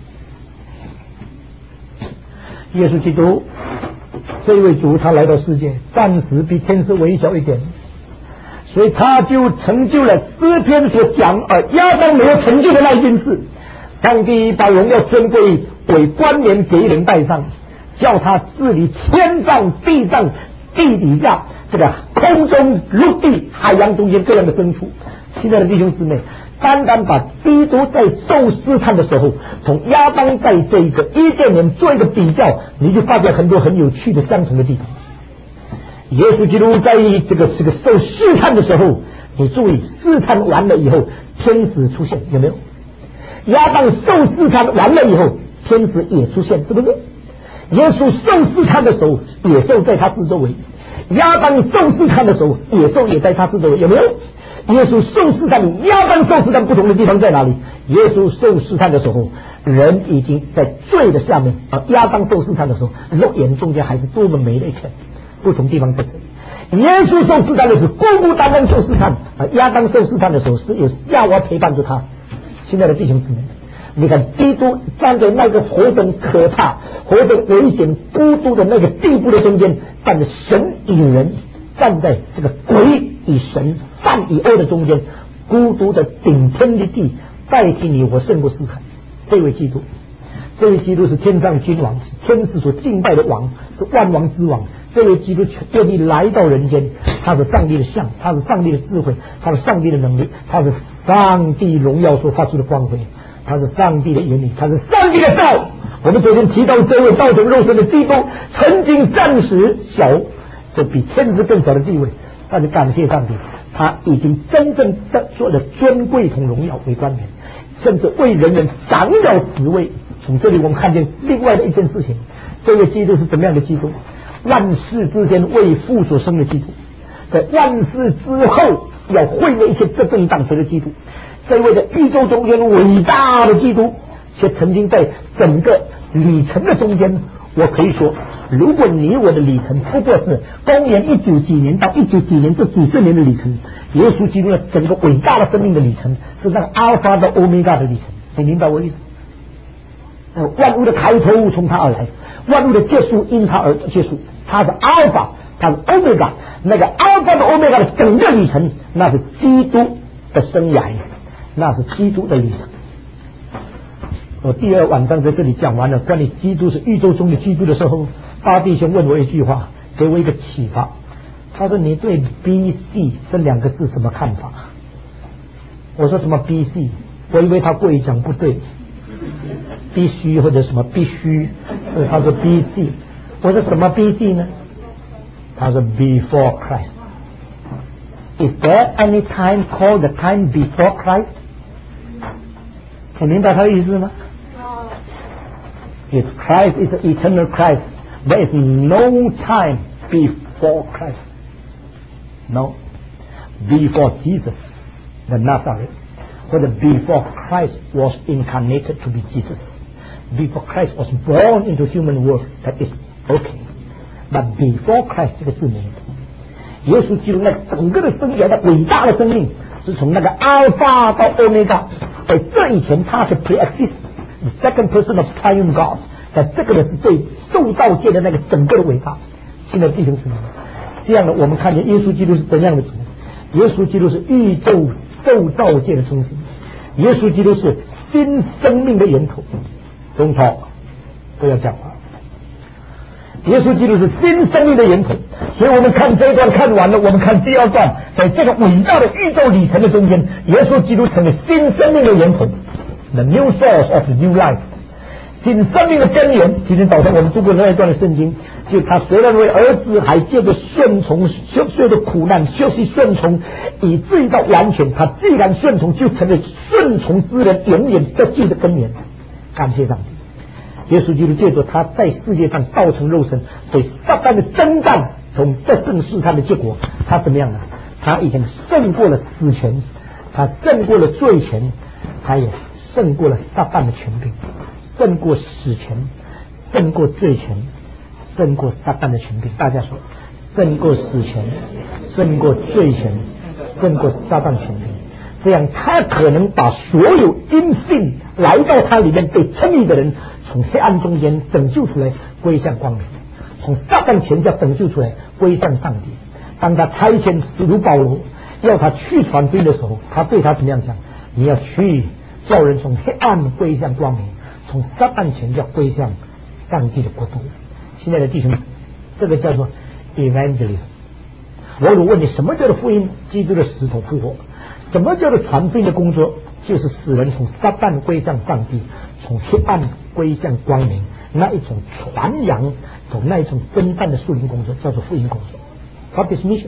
耶稣基督这位主，他来到世界暂时比天使微小一点，所以他就成就了诗篇所讲亚当没有成就的那一件事。上帝把荣耀尊贵为冠冕给人戴上，叫他治理天上地上地底下这个空中陆地海洋中间各样的牲畜。亲爱的弟兄姊妹，单单把基督在受试探的时候，从亚当在这一个伊甸园做一个比较，你就发现很多很有趣的相同的地方。耶稣基督在这个受试探的时候，你注意，试探完了以后，天使出现，有没有？亚当受试探完了以后，天使也出现，是不是？耶稣受试探的时候，野兽在他四周围；亚当受试探的时候，野兽也在他四周围，有没有？耶稣受试探，亚当受试探不同的地方在哪里？耶稣受试探的时候，人已经在罪的下面，而亚当受试探的时候，肉眼中间还是多么美的一片。 不同地方在这里。耶稣受试探的时候，孤孤单单受试探亚当受试探的时候是有夏娃陪伴着他。亲爱的弟兄姊妹，你看基督站在那个何等可怕、何等危险、孤独的那个地步的中间，站着神与人，站在这个鬼与神、善与恶的中间，孤独的顶天立地，代替你我胜过世海。这位基督，这位基督是天上君王，是天使所敬拜的王，是万王之王。这位基督愿意来到人间，他是上帝的像，他是上帝的智慧，他是上帝的能力，他是上帝荣耀所发出的光辉，他是上帝的言语，他是上帝的道。我们昨天提到这位道成肉身的基督，曾经暂时小，这比天子更小的地位，但是感谢上帝，他已经真正的做了尊贵同荣耀为冠冕，甚至为人人掌了职位。从这里我们看见另外的一件事情，这位基督是怎么样的基督？万事之间为父所生的基督，在万事之后要毁灭一切这正当时的基督，这位在宇宙中间伟大的基督，却曾经在整个旅程的中间，我可以说，如果你我的里程不过是公元19几年到19几年这几十年的里程，耶稣基督的整个伟大的生命的里程是那个阿尔法到欧米伽的里程，你明白我意思？万物的开头从他而来，万物的结束因他而结束，他是阿尔法，他是欧米伽，那个阿尔法到欧米伽的整个里程，那是基督的生涯，那是基督的里程。我第二晚上在这里讲完了关于基督是宇宙中的基督的时候，巴弟兄问我一句话，给我一个启发。他说：“你对 BC 这两个字什么看法？”我说：“什么 BC？” 我以为他故意讲不对，必须或者什么必须，他说 BC。我说什么 BC 呢？他说 Before Christ。Is there any time called the time before Christ？ 你明白他的意思吗？If Christ is the eternal Christ, there is no time before Christ. No. Before Jesus, the Nazareth, whether before Christ was incarnated to be Jesus, before Christ was born into human world, that is okay. But before Christ 这个字没有。耶稣基督那整个的生涯的伟大的生命，是从那个阿尔法到欧米伽，在这以前他是 pre-exist。The second person of triune God， 在这个呢是对受造界的那个整个的伟大。新的弟兄姊妹，这样的我们看见耶稣基督是怎样的主？耶稣基督是宇宙受造界的中心，耶稣基督是新生命的源头。Don't talk， 不要讲话。耶稣基督是新生命的源头，所以我们看这一段看完了，我们看第二段，在这个伟大的宇宙里程的中间，耶稣基督成为新生命的源头。The new source of new life， 新生命的根源。今天早上我们读过那一段的圣经，就他虽然为儿子，还借着顺从，随着苦难学习顺从，以至于到完全。他既然顺从，就成为顺从之人永远得救的根源。感谢上帝，耶稣基督借着他在世界上道成肉身，对撒旦的征战，从得胜试探的结果，他怎么样呢？他已经胜过了死权，他胜过了罪权，他也胜过了撒旦的权柄，胜过死权，胜过罪权，胜过撒旦的权柄。大家说，胜过死权，胜过罪权，胜过撒旦权柄。这样他可能把所有因信来到他里面被称义的人，从黑暗中间拯救出来，归向光明；从撒旦权下拯救出来，归向上帝。当他差遣使徒保罗要他去传福音的时候，他对他怎么样讲？你要去叫人从黑暗归向光明，从撒旦权下归向上帝的国度。亲爱的弟兄，这个叫做 evangelism。我如问你，什么叫做福音？基督的死头复活。什么叫做传福音的工作？就是使人从撒旦归向上帝，从黑暗归向光明，那一种传扬，从那一种征战的属灵工作，叫做福音工作。What is mission?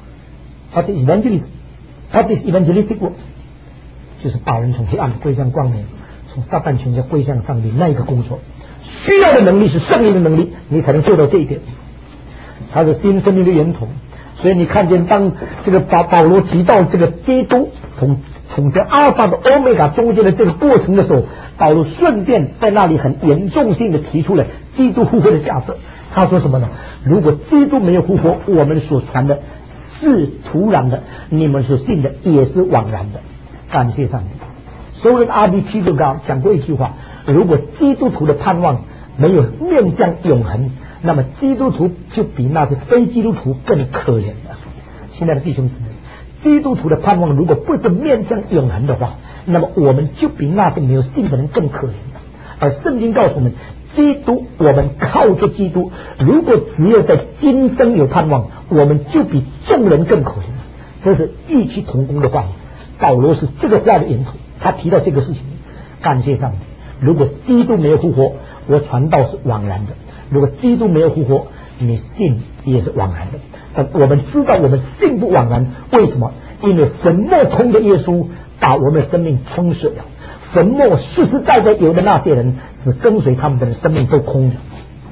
What is evangelism? What is evangelistic work? 就是把人从黑暗归向光明，从撒旦权下归向上帝那一个工作。需要的能力是圣灵的能力，你才能做到这一点。它是新生命的源头。所以你看见当这个保罗提到这个基督从这阿尔法到欧米伽中间的这个过程的时候， 保罗顺便在那里很严重性的提出了基督复活的假设。他说什么呢？如果基督没有复活，我们所传的是徒然的，你们所信的也是枉然的。感谢上帝。所有的R.B. 就讲过一句话：如果基督徒的盼望没有面向永恒，那么基督徒就比那些非基督徒更可怜了。亲爱的弟兄姊妹，基督徒的盼望如果不是面向永恒的话，那么我们就比那些没有信的人更可怜了。而圣经告诉我们，基督，我们靠着基督，如果只有在今生有盼望，我们就比众人更可怜。这是异曲同工的话。保罗是这个话的源头，他提到这个事情。感谢上帝，如果基督没有复活，我传道是枉然的；如果基督没有复活，你信也是枉然的。但我们知道我们信不枉然，为什么？因为坟墓空的耶稣把我们的生命充实了。坟墓实实在在有的那些人，是跟随他们的人生命都空的。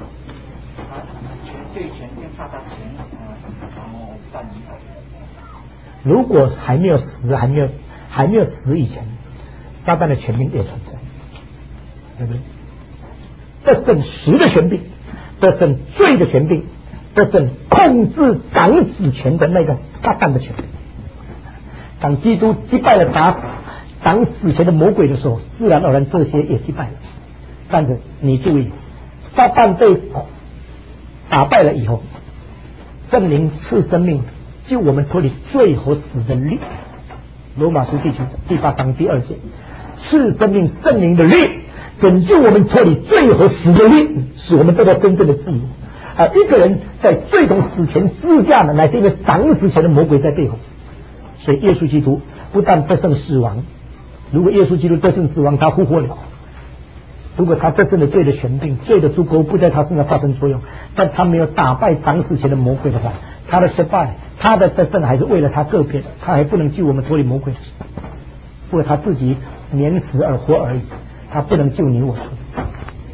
如果还没有死，还没有死以前，撒旦的权柄也存在，对不对？得胜死的权柄，得胜罪的权柄，得胜控制掌死权的那个撒旦的权柄。当基督击败了掌死权的魔鬼的时候，自然而然这些也击败了。但是你注意，撒旦被打败了以后，圣灵赐生命，救我们脱离罪和死的律。罗马书第8章第2节，赐生命圣灵的律，拯救我们脱离罪和死的律，使我们得到真正的自由。而一个人在罪同死权之下呢，乃是因为掌死权的魔鬼在背后。所以耶稣基督不但得胜死亡，如果耶稣基督得胜死亡，他复活了。如果他得胜了罪的权柄，罪的诸钩不在他身上发生作用，但他没有打败掌死权的魔鬼的话，他的失败，他的得胜还是为了他个别的，他还不能救我们脱离魔鬼的手，为了他自己免死而活而已，他不能救你我脱离。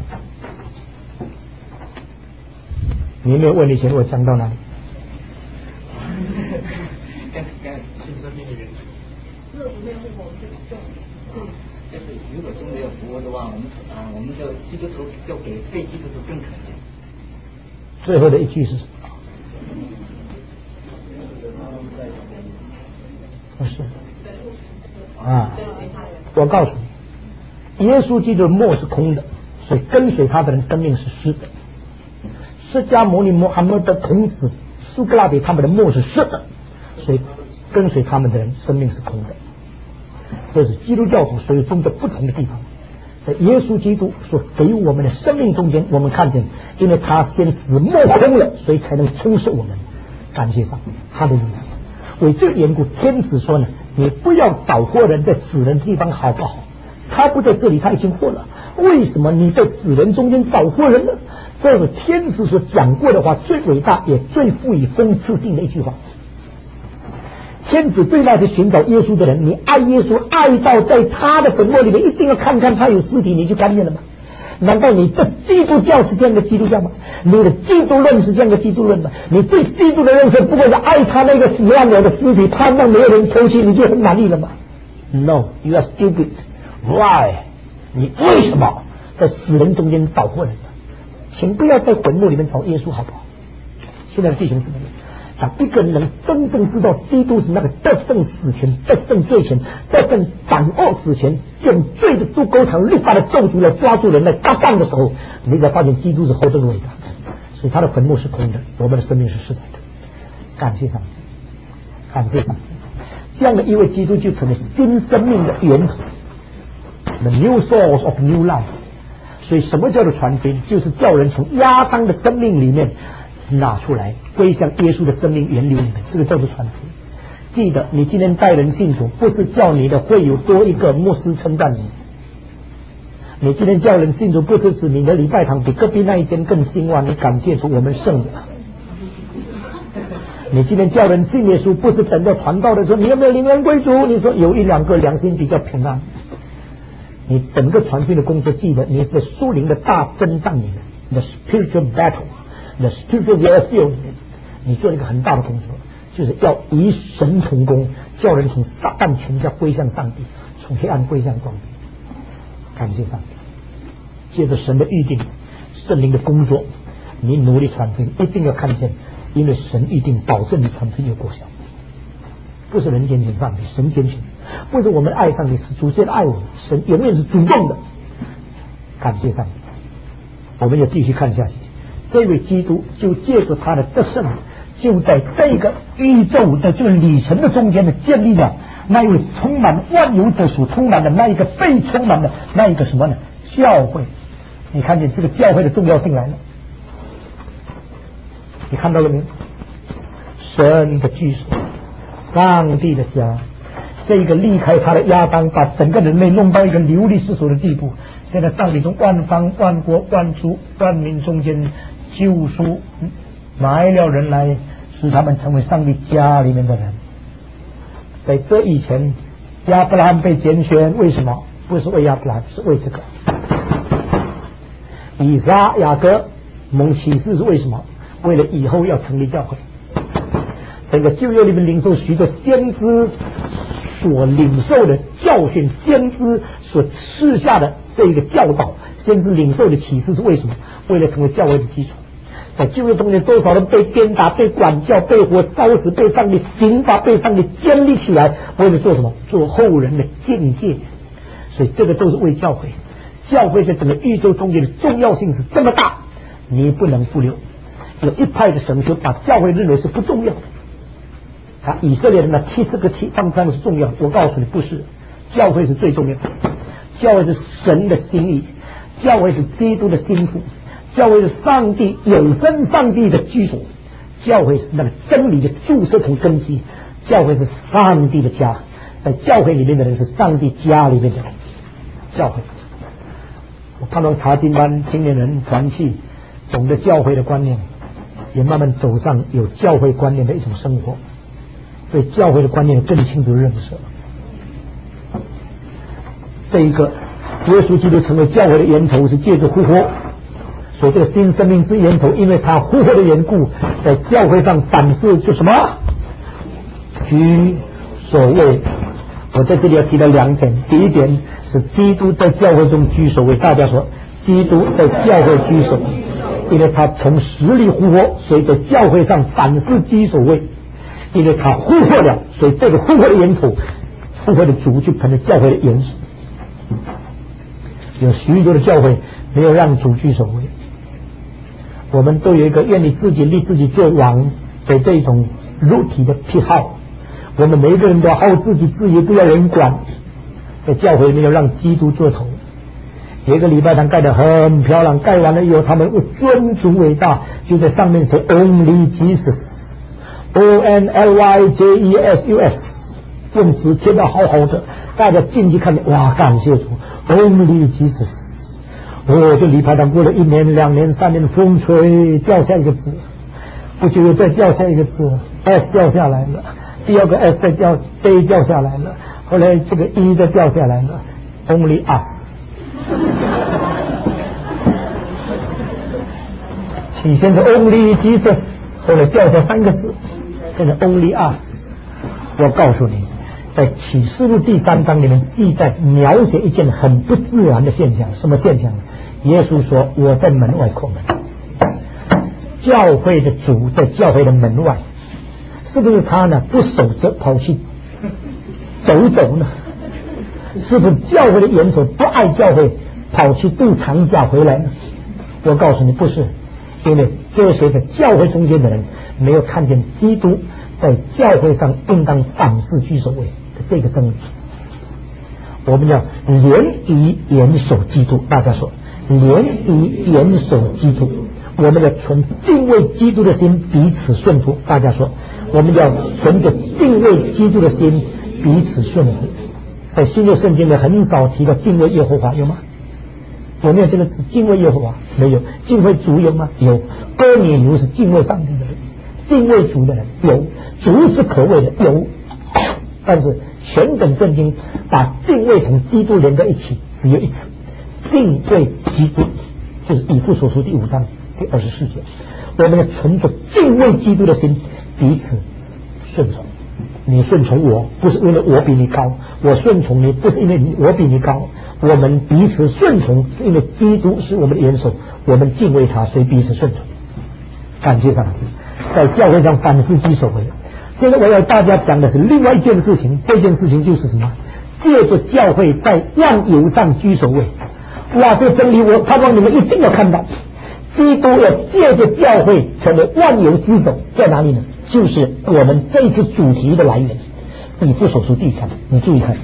你有没有问题？我讲到哪里？ 就是如果真没有复活的话，我们就基督徒就给非基督徒更可怜。 最后的一句是什么？不是我告诉你，耶稣基督的墓是空的，所以跟随他的人生命是实的。释迦牟尼穆罕默德童子苏格拉底他们的墓是实的，所以跟随他们的人生命是空的。这是基督教徒所有宗教不同的地方。在耶稣基督所给予我们的生命中间，我们看见，因为他先死没空了，所以才能充实我们。感谢上帝，他的意思。为这缘故，天使说呢，你不要找活人在死人的地方，好不好？他不在这里，他已经活了。为什么你在死人中间找活人呢？这是天使所讲过的话，最伟大也最富以讽刺性的一句话。天子对那些寻找耶稣的人，你爱耶稣爱到在他的坟墓里面一定要看看他有尸体，你就甘愿了吗？难道你的基督教是这样的基督教吗？你的基督论是这样的基督论吗？你对基督的认识不过是爱他那个死烂了的尸体，盼望没有人抽起，你就很满意了吗？ No, you are stupid. Why? 你为什么在死人中间找活人呢？请不要在坟墓里面找耶稣，好不好？现在的弟兄姊妹，当一个人能真正知道基督是那个得胜死权、得胜罪权、得胜掌握死权，用罪的诸钩长律法的咒诅来抓住人来搭档的时候，你才发现基督是何等伟大。所以他的坟墓是空的，我们的生命是实在的。感谢上帝，感谢上帝。这样的一位基督就成了新生命的源头 ，the new source of new life。所以什么叫做传福音？就是叫人从亚当的生命里面拿出来，归向耶稣的生命源流里面，这个叫做传福音。记得，你今天带人信主，不是叫你的会有多一个牧师称赞你。你今天叫人信主，不是指你的礼拜堂比隔壁那一间更兴旺，你感谢主我们圣的。你今天叫人信耶稣，不是等到传道的时候，你有没有灵恩归主？你说有一两个良心比较平安。你整个传福音的工作，记得你是在属灵的大征战里面 ，the spiritual battle，the spiritual warfare 里面，你做一个很大的工作，就是要与神同工，叫人从撒旦权下归向上帝，从黑暗归向光明。 感谢上帝，借着神的预定、圣灵的工作，你努力传福音，一定要看见，因为神一定保证你传福音有果效。不是人拣选上帝，神拣选。不是我们爱上帝，是主先爱我们，神永远是主动的。感谢上帝，我们要继续看下去。这位基督就借着他的得胜，就在这个宇宙的这个里程的中间的建立了那一位充满万有者所充满的那一个被充满的那一个什么呢？教会。你看见这个教会的重要性来了，你看到了没有？神的居所，上帝的家，这个离开他的亚当，把整个人类弄到一个流离失所的地步。现在上帝从万方万国万族万民中间救赎买了人来，使他们成为上帝家里面的人。在这以前，亚伯拉罕被拣选，为什么？不是为亚伯拉罕，是为这个以撒、雅各蒙启示是为什么？为了以后要成立教会。整个旧约里面领受许多先知所领受的教训，先知所赐下的这一个教导，先知领受的启示是为什么？为了成为教会的基础。在旧约中间，多少人被鞭打、被管教、被火烧死、被上帝刑罚、被上帝建立起来，为了做什么？做后人的境界。所以这个都是为教会。教会在整个宇宙中间的重要性是这么大，你不能忽略。有一派的神学把教会认为是不重要的。以色列人的70个方章是重要的，我告诉你不是，教会是最重要的。教会是神的心意，教会是基督的心腹，教会是上帝永生上帝的居所，教会是那个真理的注射同根基，教会是上帝的家，在教会里面的人是上帝家里面的人。教会，我看到查经班青年人团契懂得教会的观念，也慢慢走上有教会观念的一种生活，对教会的观念更清楚认识了。这一个耶稣基督成为教会的源头是借着复活，所以这个新生命之源头，因为他复活的缘故，在教会上展示就什么居首位。我在这里要提到2点，第一点是基督在教会中居首位。大家说基督在教会居首位，因为他从死里复活，所以在教会上展示居首位。因为他复活了，所以这个复活的源头，复活的主就成了教会的元首。有许多的教会没有让主居首位，我们都有一个愿意自己立自己做王的这种肉体的癖好。我们每一个人都要好自己自由，不要人管。在教会里面要让基督做头。有一个礼拜堂盖得很漂亮，盖完了以后，他们尊主伟大，就在上面写 Only Jesus。ONLYJESUS 用纸贴得好好的，大家进去看，哇，感谢主 ，Only Jesus。这礼拜堂过了1年、2年、3年，风吹掉下一个字，不久又再掉下一个字 ，S 掉下来了，第二个 S 再掉 ，J 掉下来了，后来这个 E 再掉下来了 ，Only us。起先是 Only Jesus， 后来掉下3个字。现在 Only us。 我告诉你，在启示录第3章里面记载描写一件很不自然的现象。什么现象呢？耶稣说我在门外叩门。教会的主在教会的门外，是不是他呢不守着跑去走走呢？是不是教会的元首不爱教会跑去度长假回来呢？我告诉你不是，因为这些在教会中间的人没有看见基督在教会上应当反视居首位的这个真理。我们要联谊严守基督，大家说联谊严守基督，我们要存敬畏基督的心彼此顺服，大家说我们要存着敬畏基督的心彼此顺服。在新约圣经里很早提到敬畏耶和华，有吗？有没有这个词？敬畏耶和华没有。敬畏主有吗？有。哥尼流是敬畏上帝的人，敬畏主的人有，主是可畏的有。但是全本圣经把敬畏同基督连在一起只有一次，敬畏基督，就是以弗所书第5章第24节。我们要存着敬畏基督的心彼此顺从。你顺从我不是因为我比你高，我顺从你不是因为我比你高， 我们彼此顺从，是因为基督是我们的元首，我们敬畏他，所以彼此顺从。感谢上帝，在教会上凡事居首位。现在我要大家讲的是另外一件事情，这件事情就是什么？借着教会在万有上居首位。哇，这真理我盼望你们一定要看到，基督要借着教会成为万有之首，在哪里呢？就是我们这一次主题的来源，以弗所书第3，你注意看，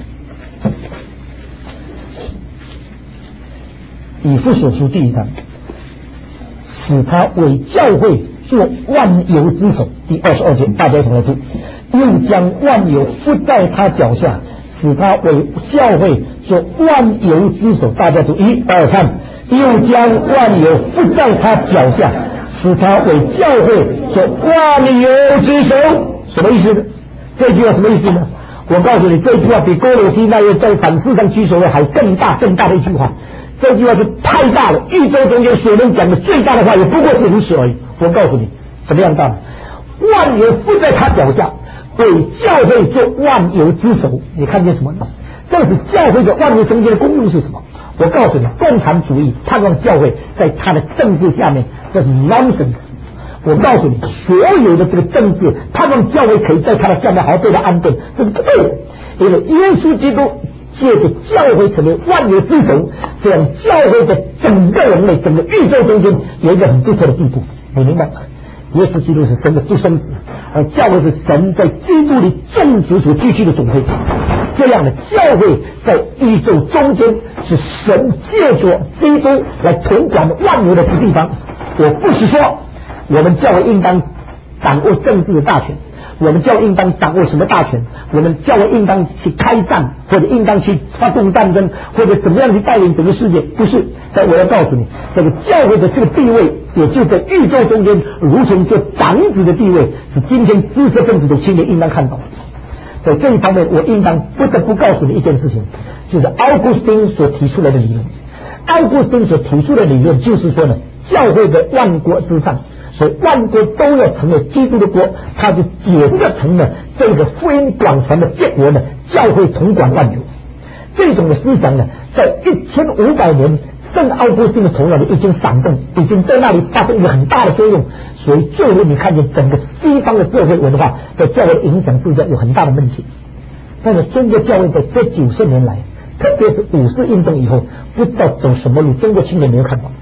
以弗所书第3，使他为教会做万有之首。第22节，大家一同来读，又将万有伏在他脚下，使他为教会做万有之首。大家读，1、2、3，又将万有伏在他脚下，使他为教会做万有之首。什么意思呢？这句话什么意思呢？我告诉你，这句话比哥罗西那页在凡事上居首位还更大的一句话。这句话是太大了，宇宙中间所能讲的最大的话也不过是如此而已。我告诉你，什么样大呢？万有伏在他脚下，为教会做万有之首。你看见什么呢？这是教会的万有中间的功用是什么？我告诉你，共产主义盼望教会在他的政治下面，这是 nonsense。我告诉你，所有的这个政治盼望教会可以在他的下面好好对他安顿，这是不对的。因为耶稣基督借着教会成为万有之首，这样教会的整个人类、整个宇宙中间有一个很不错的地步，你明白吗？耶稣基督是神的独生子，而教会是神在基督里种植所积蓄的总会。这样的教会在宇宙中间是神借着基督来统管万有的地方。我不是说我们教会应当掌握政治的大权，我们教会应当掌握什么大权？我们教会应当去开战，或者应当去发动战争，或者怎么样去带领整个世界？不是。但我要告诉你，这个教会的这个地位，也就在宇宙中间，如同这长子的地位，是今天知识分子都亲眼应当看到。在这一方面，我应当不得不告诉你一件事情，就是奥古斯丁所提出来的理论。奥古斯丁所提出的理论就是说呢，教会的万国之上，所以万国都要成为基督的国，他就解释成了这个福音广传的结果呢，教会统管万有。这种的思想呢，在1500年圣奥古斯丁的头脑里已经闪动，已经在那里发生一个很大的作用。所以最后你看见整个西方的社会文化在教会的影响之下有很大的闷气。但是中国教会在这90年来，特别是50运动以后，不知道走什么路，中国青年没有看到。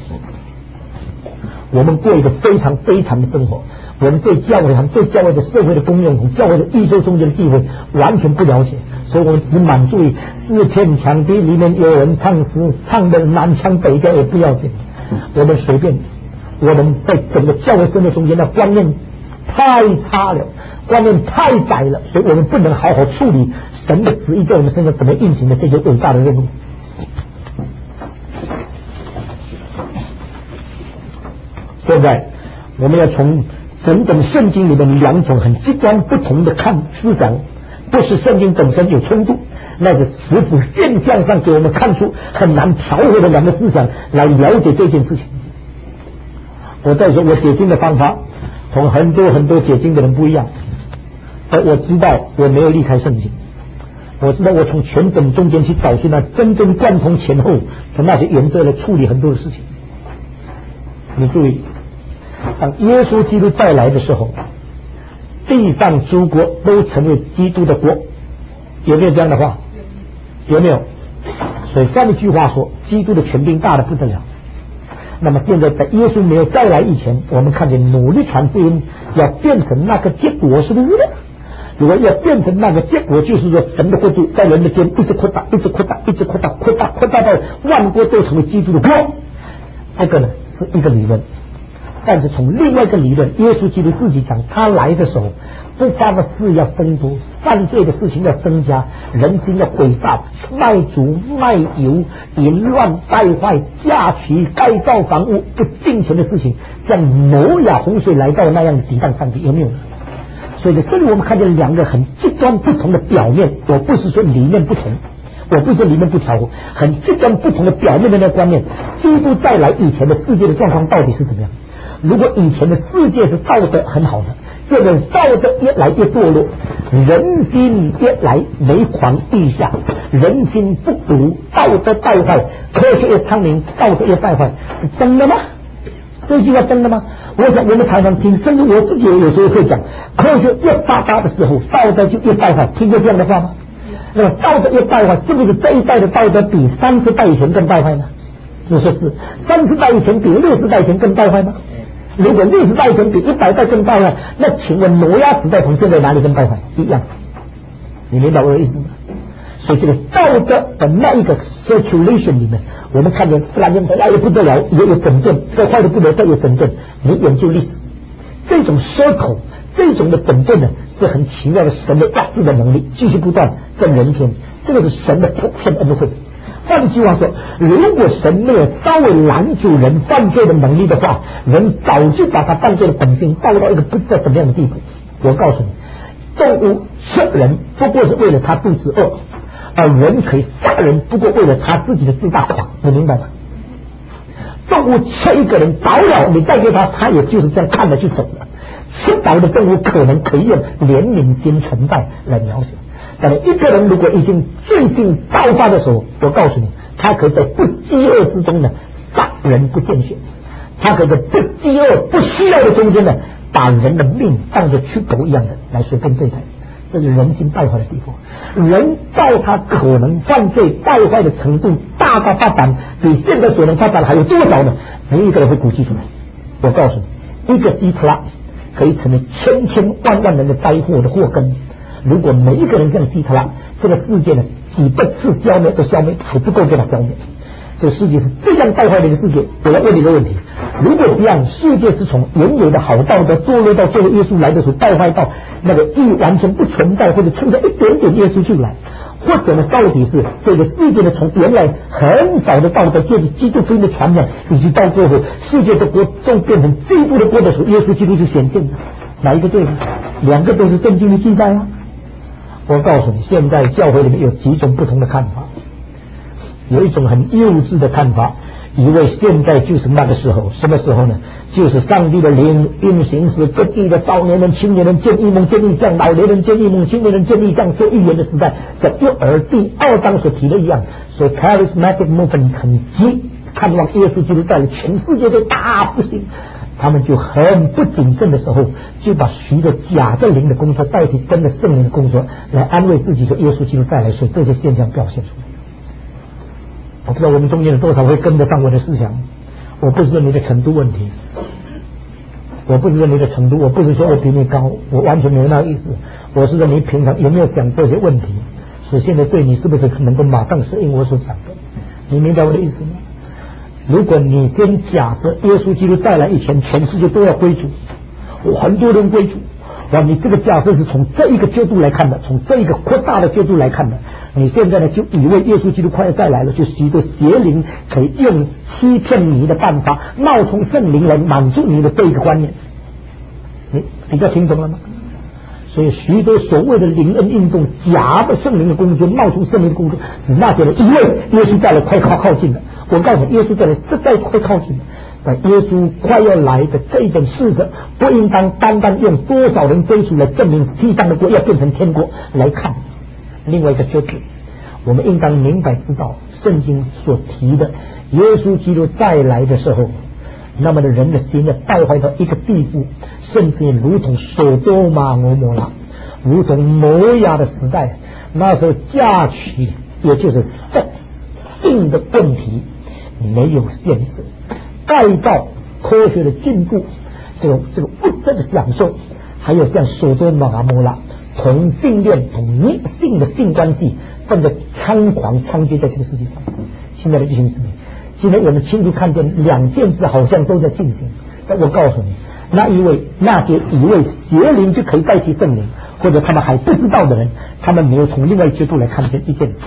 我们过一个非常悲惨的生活，我们对教会和对教会的社会的功用和教会的宇宙中间的地位完全不了解，所以我们只满足于四片墙壁里面有人唱诗，唱的南腔北调也不要紧，我们随便。我们在整个教会生活中间的观念太差了，观念太窄了，所以我们不能好好处理神的旨意在我们身上怎么运行的这些伟大的任务。现在我们要从整本圣经里面两种很极端不同的看思想，不是圣经本身有冲突，那是实质现象上给我们看出很难调和的两个思想来了解这件事情。我再说，我解经的方法同很多解经的人不一样。我知道我没有离开圣经，我知道我从全本中间去找出那真正贯通前后的那些原则来处理很多的事情。你注意，当耶稣基督再来的时候，地上诸国都成为基督的国，有没有这样的话？有没有？所以换一句话说，基督的权柄大得不得了。那么现在在耶稣没有再来以前，我们看见努力传福音要变成那个结果，是不是呢？如果要变成那个结果，就是说神的国度在人的间一直扩大，一直扩大，一直扩大，扩大到万国都成为基督的国。这个呢是一个理论，但是从另外一个理论，耶稣基督自己讲，他来的时候，不法的事要增多，犯罪的事情要增加，人心要毁诈，卖主卖油，淫乱败坏，嫁娶改造房屋，不敬虔的事情，像挪亚洪水来到那样的抵挡上帝，有没有？所以在这里我们看见两个很极端不同的表面，我不是说理念不同，我不是说理念不调和，很极端不同的表面的那个观念。基督再来以前的世界的状况到底是怎么样？如果以前的世界是道德很好的， 这个道德越来越堕落，人心越来每况愈下，人心不古，道德败坏，科学越昌明，道德越败坏，是真的吗？这句话真的吗？我想我们常常听，甚至我自己有时候会讲，科学越发达的时候，道德就越败坏。听过这样的话吗？那么道德越败坏，是不是这一代的道德比30代以前更败坏呢？就说是30代以前比60代以前更败坏吗？如果60代以前比100代更败坏，那请问挪亚时代从现在哪里更败坏？一样，你明白我的意思吗？所以这个道德的那一个 circulation 里面，我们看见突然间坏的不得了，也有整顿；这坏的不得了，有整顿。你研究历史，这种 circle， 这种的整顿呢，是很奇妙的神的压制的能力，继续不断在人间，这个是神的普遍恩惠。换句话说，如果神没有稍微拦阻人犯罪的能力的话，人早就把他犯罪的本性暴到一个不知道怎么样的地步。我告诉你，动物吃人不过是为了他肚子饿，而人可以杀人不过为了他自己的自大狂，你明白吗？动物吃一个人饱了，你再给他，他也就是这样看着就走了。吃饱的动物可能可以用怜悯心存在来描写。但是一个人如果已经罪性爆发的时候，我告诉你，他可以在不饥饿之中呢杀人不见血，他可以在不饥饿不需要的中间呢把人的命当作蛆狗一样的来随便对待。这是人性败坏的地方。人到他可能犯罪败坏的程度大大发展，比现在所能发展的还有多少呢？没一个人会估计出来。我告诉你，一个希特拉可以成为千千万万人的灾祸的祸根。如果每一个人像希特拉，这个世界呢几百次消灭都消灭还不够给他消灭。这个世界是这样败坏的一个世界。我要问你一个问题，如果这样世界是从原有的好道德堕落到最后耶稣来的时候败坏到那个义完全不存在，或者存在一点点耶稣就来，或者呢到底是这个世界呢从原来很少的道德借着基督福音的传染，以及到最后世界的国中变成这一步的国的时候，耶稣基督就显现了，哪一个对呢？两个都是圣经的记载啊。我告诉你，现在教会里面有几种不同的看法。有一种很幼稚的看法，以为现在就是那个时候。什么时候呢？就是上帝的灵运行时，各地的少年人、青年人见异梦、见异象，老年人见异梦，青年人见异象，说预言的时代，像约珥第2章所提的一样。所以 charismatic movement 很急，看望耶稣基督在了，全世界都大复兴。他们就很不谨慎的时候，就把许多假的灵的工作代替真的圣灵的工作，来安慰自己说耶稣基督再来，所以这些现象表现出来。我不知道我们中间有多少会跟得上我的思想，我不是说你的程度问题，我不是说你的程度，我不是说我比你高，我完全没有那个意思。我是说你平常有没有想这些问题，所以现在对你是不是能够马上适应我所讲的？你明白我的意思吗？如果你先假设耶稣基督再来以前全世界都要归主，很多人归主，哇，你这个假设是从这一个角度来看的，从这一个扩大的角度来看的。你现在呢就以为耶稣基督快要再来了，就许多邪灵可以用欺骗你的办法冒充圣灵来满足你的这一个观念。你比较听懂了吗？所以许多所谓的灵恩运动，假的圣灵的工作，冒充圣灵的工作，是那些人以为耶稣再来快靠近了。我告诉你，耶稣再来实在快靠近了。耶稣快要来的这一件事实，不应当单单用多少人追逐来证明地上的国要变成天国来看。另外一个就是我们应当明白知道圣经所提的耶稣基督再来的时候，那么的人的心呢败坏到一个地步，甚至如同所多玛蛾摩拉，如同挪亚的时代，那时候嫁娶也就是性的问题没有限制，再到科学的进步，这个物质的享受，还有像所多玛蛾摩拉同性恋同异性的性关系正在猖狂猖獗在这个世界上。亲爱的弟兄姊妹，今天我们清楚看见两件事好像都在进行，但我告诉你，那些以为邪灵就可以代替圣灵，或者他们还不知道的人，他们没有从另外一个角度来看见一件事。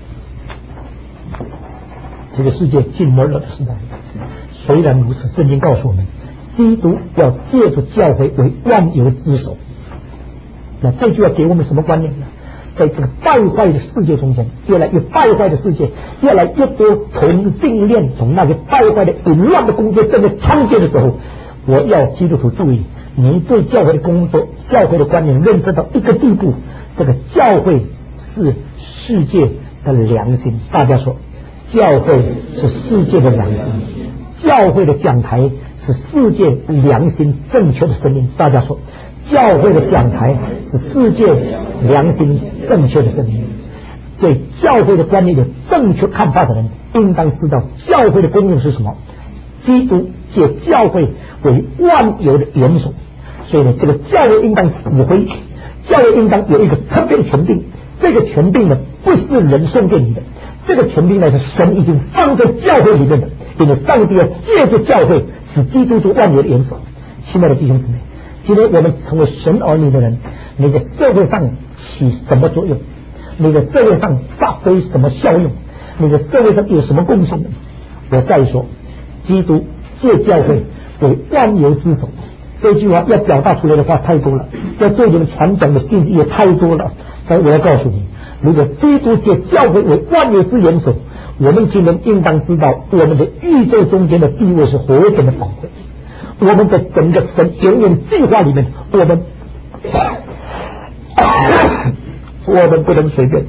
这个世界进末了的时代，虽然如此，圣经告诉我们，基督要借着教会为万有之首。那这就要给我们什么观念呢？在这个败坏的世界中间，越来越败坏的世界，越来越多同性恋同那些败坏的淫乱的工作正在猖獗的时候，我要基督徒注意， 你对教会的工作、教会的观念认知到一个地步，这个教会是世界的良心。大家说，教会是世界的良心，教会的讲台是世界良心正确的声音。大家说，教会的讲台是世界良心正确的声音。对教会的观念有正确看法的人，应当知道教会的功用是什么。基督借教会为万有的元首，所以呢，这个教会应当指挥，教会应当有一个特别的权柄。这个权柄呢，不是人送给你的，这个权柄呢是神已经放在教会里面的，因为上帝要借着教会使基督做万有的元首。亲爱的弟兄姊妹，今天我们成为神儿女的人，你在社会上起什么作用？你的社会上发挥什么效用？你的社会上有什么贡献？我再说，基督借教会为万有之首，这句话要表达出来的话太多了，要对你们传讲的信息也太多了。但我要告诉你，如果基督借教会为万有之元首，我们今天应当知道，我们的宇宙中间的地位是何等的宝贵。我们在整个神永远计划里面，我们不能随便。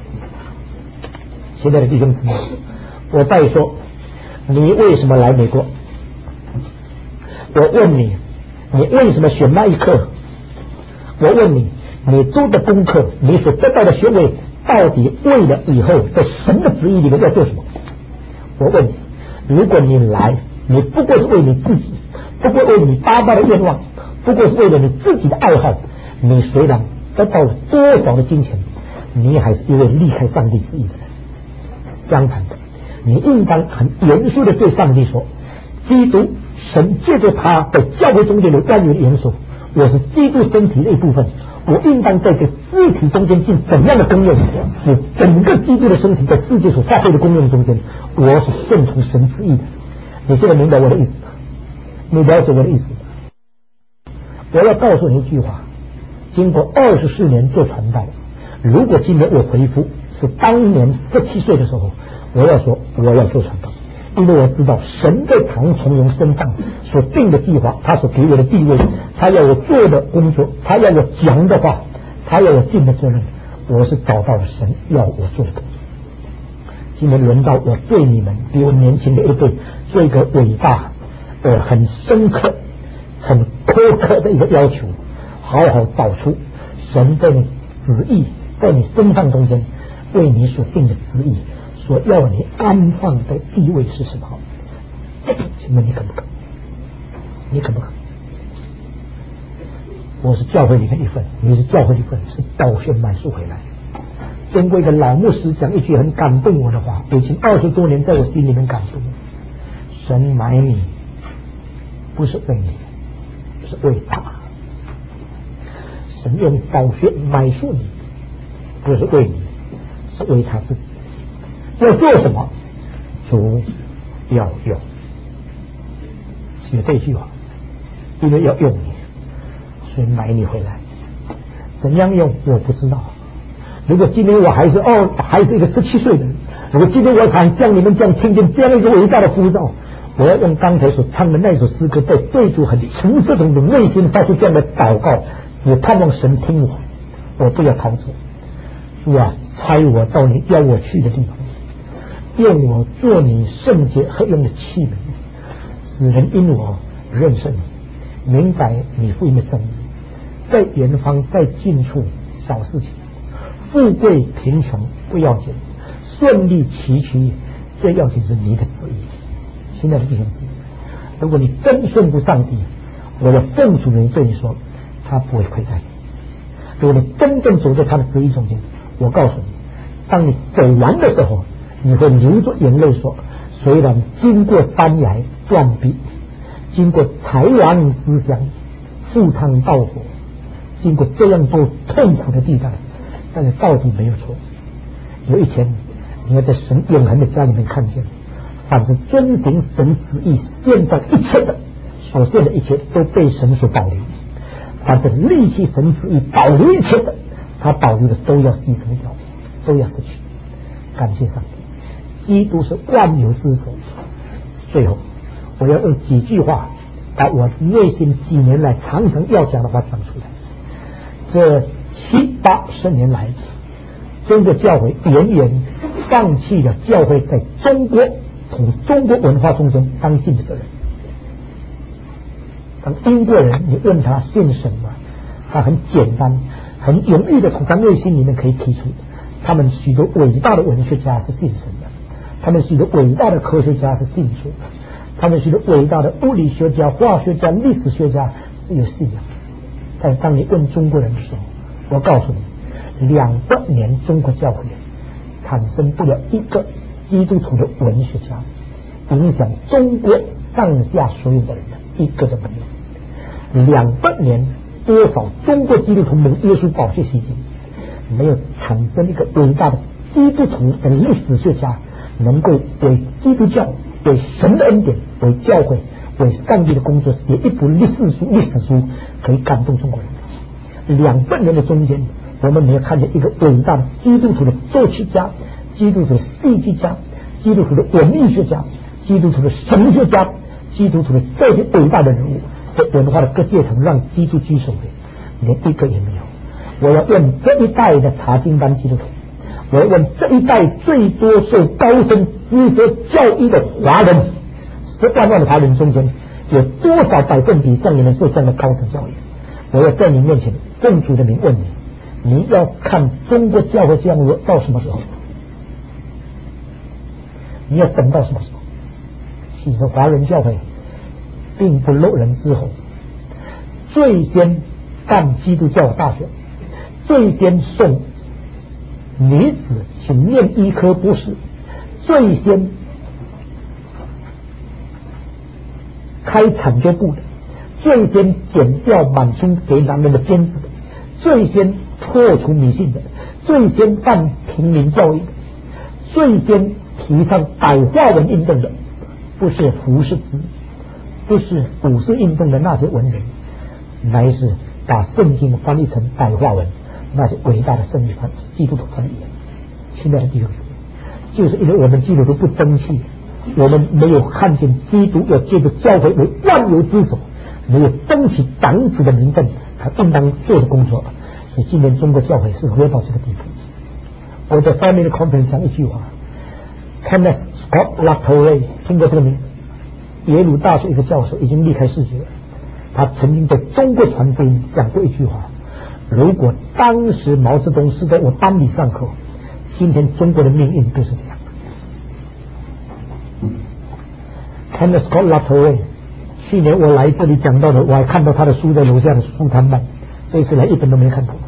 亲爱的弟兄姊妹，我再说，你为什么来美国？我问你，你为什么选那一科？我问你，你读的功课，你所得到的学位，到底为了以后在神的旨意里面要做什么？我问你，如果你来，你不过是为你自己，不过为你达到的愿望，不过是为了你自己的爱好，你虽然得到了多少的金钱，你还是一位离开上帝旨意的人。相反的，你应当很严肃的对上帝说，基督神借着他在教会中间的万有的元首，我是基督身体的一部分，我应当在这肢体中间尽怎样的功用，使整个基督的身体在世界所发挥的功用中间，我是顺从神旨意的。你现在明白我的意思？你了解我的意思？我要告诉你一句话，经过24年做传道，如果今天我回复是当年17岁的时候，我要说我要做传道，因为我知道神在唐崇荣身上所定的计划，他所给我的地位，他要我做的工作，他要我讲的话，他要我尽的责任，我是找到了神要我做的工作。今天轮到我对你们比我年轻的一辈做一个伟大很深刻很苛刻的一个要求，好好找出神在你旨意在你身上中间为你所定的旨意所要你安放的地位是什么？请问你肯不肯？你肯不肯？我是教会里面一份，你是教会一份，是宝血买赎回来。经过一个老牧师讲一句很感动我的话，已经20多年在我心里面感动。神买你不是为你，是为他。神用宝血买赎你，不是为你，是为他自己。要做什么？主要用。写这句话，因为要用你，所以买你回来。怎样用我不知道。如果今天我还是一个17岁的人，如果今天我还像你们这样听见这样一个伟大的呼召，我要用刚才所唱的那首诗歌，在对主很诚实的内心发出这样的祷告，只盼望神听我不要逃走。主啊，差我到你要我去的地方，用我做你圣洁合用的器皿，使人因我认识你，明白你福音的真理。在远方在近处小事情，富贵贫穷不要紧，顺利崎岖最要紧是你的旨意。亲爱的弟兄姊妹，如果你真顺服上帝，我的奉主名对你说，他不会亏待你。如果你真正走在他的旨意中间，我告诉你，当你走完的时候，你会流着眼泪说，虽然经过山崖断壁，经过豺狼之乡，赴汤蹈火，经过这样多痛苦的地带，但是到底没有错。有一天你要在神永恒的家里面看见，凡是遵行神旨意现在一切的所现的一切都被神所保留，凡是立起神旨意保留一切的，他保留的都要牺牲掉，都要失去。感谢上帝，基督是万有之首。最后我要用几句话把我内心几年来常常要讲的话讲出来。这70-80年来，中国教会远远放弃了教会在中国同中国文化中间当尽的责任。当英国人，你问他信什么，他很简单、很容易的从他内心里面可以提出，他们许多伟大的文学家是信神的，他们许多伟大的科学家是信主的，他们许多伟大的物理学家、化学家、历史学家是有信仰的。但当你问中国人的时候，我告诉你，200年中国教会产生不了一个基督徒的文学家，影响中国上下所有的人的一个都没有。200年多少中国基督徒蒙耶稣宝血洗净，没有产生一个伟大的基督徒的历史学家，能够为基督教、为神的恩典、为教会、为上帝的工作写一部历史书，可以感动中国人。200年的中间，我们没有看见一个伟大的基督徒的作曲家、基督徒的戏剧家、基督徒的文艺学家、基督徒的神学家、基督徒的这些伟大的人物，在文化的各阶层让基督居首的，连一个也没有。我要问这一代的查经班基督徒，我要问这一代最多受高深知识教育的华人，10万的华人中间，有多少百分比像你们受这样的高等教育？我要在你面前奉主的名问你，你要看中国教会这样到什么时候？你要等到什么时候？其实华人教会并不落人之后，最先办基督教大学，最先送女子去念医科博士，最先开产学部的，最先剪掉满清给男人的辫子的，最先破除迷信的，最先办平民教育的，最先提倡白话文运动的，不是胡适之，不是五四运动的那些文人，乃是把圣经翻译成白话文，那些伟大的圣经基督徒翻译。亲爱的弟兄姊妹，就是因为我们基督徒不争气，我们没有看见基督要借着教会为万有之首，没有争取长子的名分，他应当做的工作。所以今年中国教会是落到这个地步。我在family的 conference 上一句话 ，Kenneth Scott Latour 听过这个名字，耶鲁大学一个教授，已经离开世界了。他曾经在中国传福音讲过一句话：如果当时毛泽东是在我班里上课，今天中国的命运就是这样。Kenneth Scott Latour 去年我来这里讲到的，我还看到他的书在楼下的书摊卖，这一次来一本都没看到。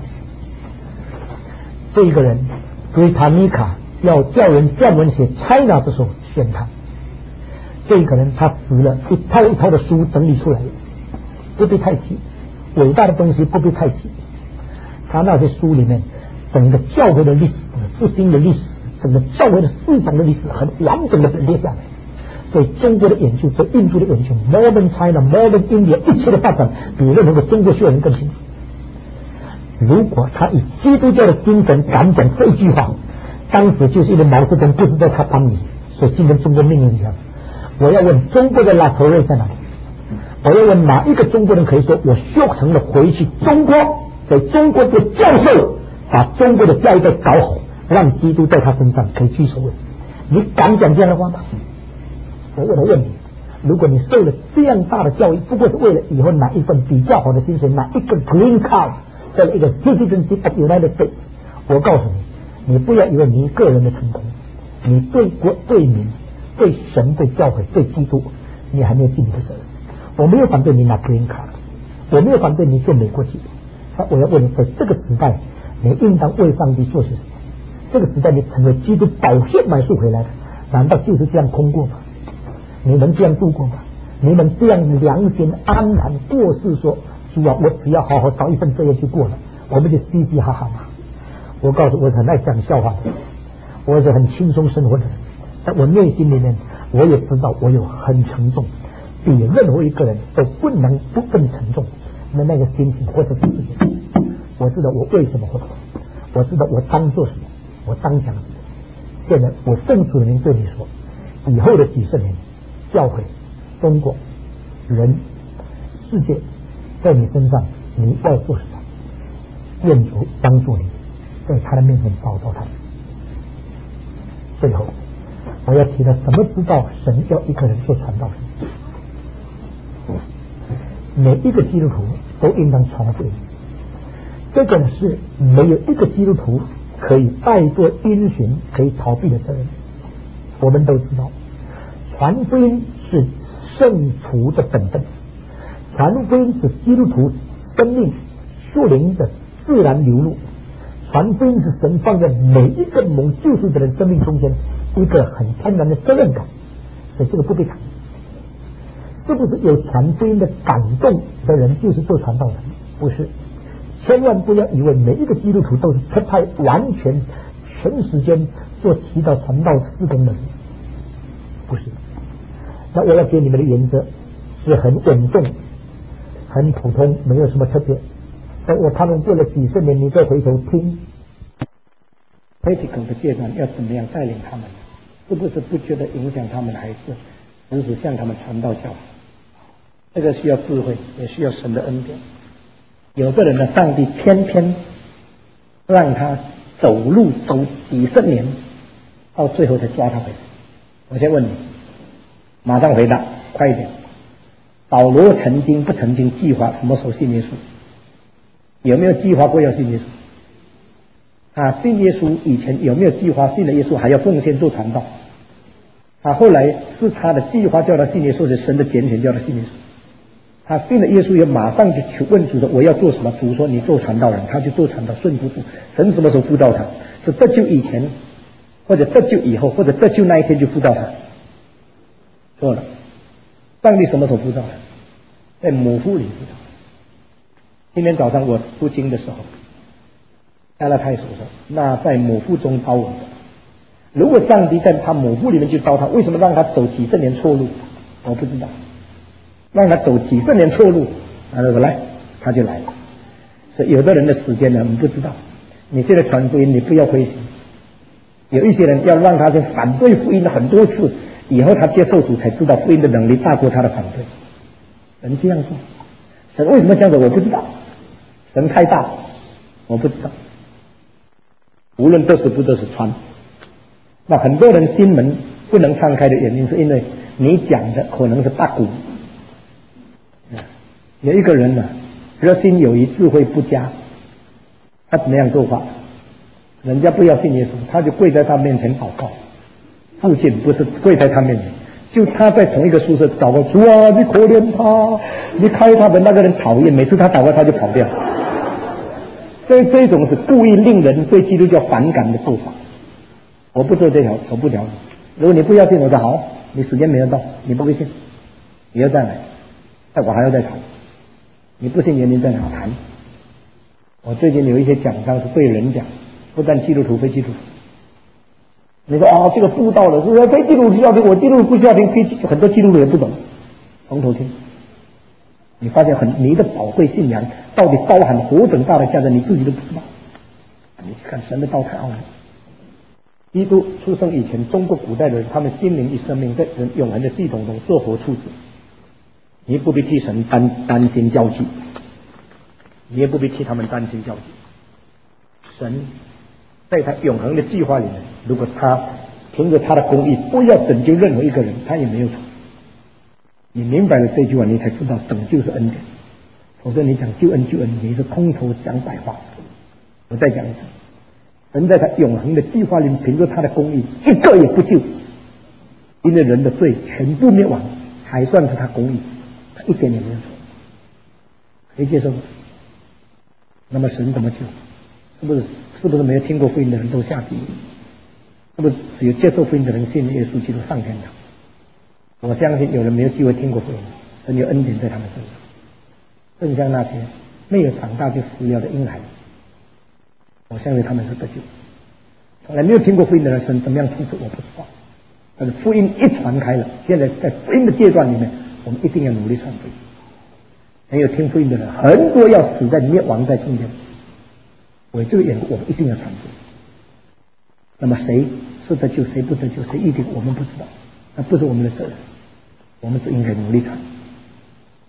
这一个人 Britannica 要叫人专门写 China 的时候选他，这一个人他死了，一套一套的书整理出来了，不必太急，伟大的东西不必太急。他那些书里面，整个教会的历史、复兴的历史、整个教会的思想的历史，很完整的列下来。对中国的研究，对印度的研究 ，Modern China、Modern India 一切的发展，比任何的中国学人更清楚。如果他以基督教的精神敢讲这一句话，当时就是因为毛泽东不是在他班里，所以今天中国命运一样。我要问中国的拉头瑞在哪里？我要问哪一个中国人可以说我修成了回去中国，在中国的教授把中国的教育再搞好，让基督在他身上可以居首位？你敢讲这样的话吗？我问你，如果你受了这样大的教育，不过是为了以后拿一份比较好的薪水，拿一个 green card， 在一个 citizenship of United States， 我告诉你，你不要以为你个人的成功，你对国、对民、对神、对教会、对基督，你还没有尽你的责任。我没有反对你拿 green card， 我没有反对你做美国籍，我要问你，在这个时代，你应当为上帝做些什么？这个时代你成为基督宝血买赎回来的，难道就是这样通过吗？你能这样度过吗？你能这样良心安然过世说，主啊，我只要好好找一份这业就过了，我们就嘻嘻哈哈吗？我告诉我是很爱讲笑话的，我是很轻松生活的人，但我内心里面我也知道我有很沉重，比任何一个人都不能不更沉重的那个心情或者是事情。我知道我为什么会，我知道我当做什么，我当讲什么。现在我正主的名对你说，以后的几十年，教会、中国人世界在你身上，你要做什么？愿主帮助你，在他的面前找到他。最后，我要提到怎么知道神要一个人做传道人。每一个基督徒都应当传福音，这个是没有一个基督徒可以拜作因循可以逃避的责任。我们都知道，传福音是圣徒的本分，传福音是基督徒生命属灵的自然流露，传福音是神放在每一个蒙救赎的人生命中间一个很天然的责任感，所以这个不被谈。是不是有传福音的感动的人就是做传道人？不是，千万不要以为每一个基督徒都是特派完全全时间做祈祷传道事工的人，不是。那我要给你们的原则是很稳重很普通，没有什么特别。但他们过了几十年，你再回头听 critical 的阶段要怎么样带领他们，是不是不觉得影响他们的孩子，时时向他们传道教导？这个需要智慧，也需要神的恩典。有的人呢，上帝偏偏让他走路走几十年，到最后才抓他回来。我先问你，马上回答，快一点。保罗曾经不曾经计划什么时候信耶稣？有没有计划过要信耶稣？他信耶稣以前有没有计划信了耶稣还要奉献做传道？他后来是他的计划叫他信耶稣，是神的拣选叫他信耶稣。他信了耶稣也马上就去问主说我要做什么？主说你做传道人，他就做传道，顺服主。神什么时候辅导他？是得救以前，或者得救以后，或者得救那一天就辅导他？错了，上帝什么时候辅导他？在母腹里辅导。今天早上我读经的时候，加拉太书说，那在母腹中招我的，如果上帝在他母腹里面就招他，为什么让他走几十年错路？我不知道。让他走几十年错路，他说来，他就来了。所以有的人的时间呢，我们不知道。你现在传福音，你不要灰心。有一些人要让他去反对福音的很多次，以后他接受主才知道福音的能力大过他的反对。人这样做，神为什么这样子我不知道。神太大，我不知道。无论得时不得时传，那很多人心门不能敞开的原因，是因为你讲的可能是八股。有一个人呢，热心有余，智慧不佳，他怎么样做法？人家不要信耶稣，他就跪在他面前祷告。附近不是跪在他面前，就他在同一个宿舍祷告，主啊，你可怜他，你开他们那个人讨厌，每次他祷告他就跑掉。所以这种是故意令人对基督教反感的做法。我不做这条，我不条。如果你不要信，我说好，你时间没有到，你不会信，你要再来，但我还要再谈。你不信原因在哪谈？我最近有一些讲章是对人讲，不但基督徒非基督徒。你说啊，这个布道了，是不是非基督徒需要听？我基督徒不需要听，很多基督徒也不懂，从头听。你发现你的宝贵信仰到底包含何等大的价值，你自己都不知道。你看神的道太奥妙。基督出生以前，中国古代的人，他们心灵与生命在永恒的系统中做活处子。你不必替神担心焦急，你也不必替他们担心焦急。神在他永恒的计划里面，如果他凭着他的公义不要拯救任何一个人，他也没有错。你明白了这句话，你才知道拯救是恩典。否则你讲救恩，你是空头讲白话。我再讲一次，神在他永恒的计划里面，凭着他的公义，一个也不救，因为人的罪全部灭亡，还算是他公义。一点也没有错，可以接受吗？那么神怎么救？是不是没有听过福音的人都下地狱？是不是只有接受福音的人信耶稣基督上天堂？我相信有人没有机会听过福音，神有恩典在他们身上。正像那些没有长大就死了的婴孩，我相信他们是得救。从来没有听过福音的人，神怎么样处置我不知道。但是福音一传开了，现在在福音的阶段里面，我们一定要努力传福音。没有听福音的人，很多要死在灭亡在中间。为这个缘故，我们一定要传福音。那么谁是得救，谁不得救，谁一定我们不知道，那不是我们的责任，我们只应该努力传。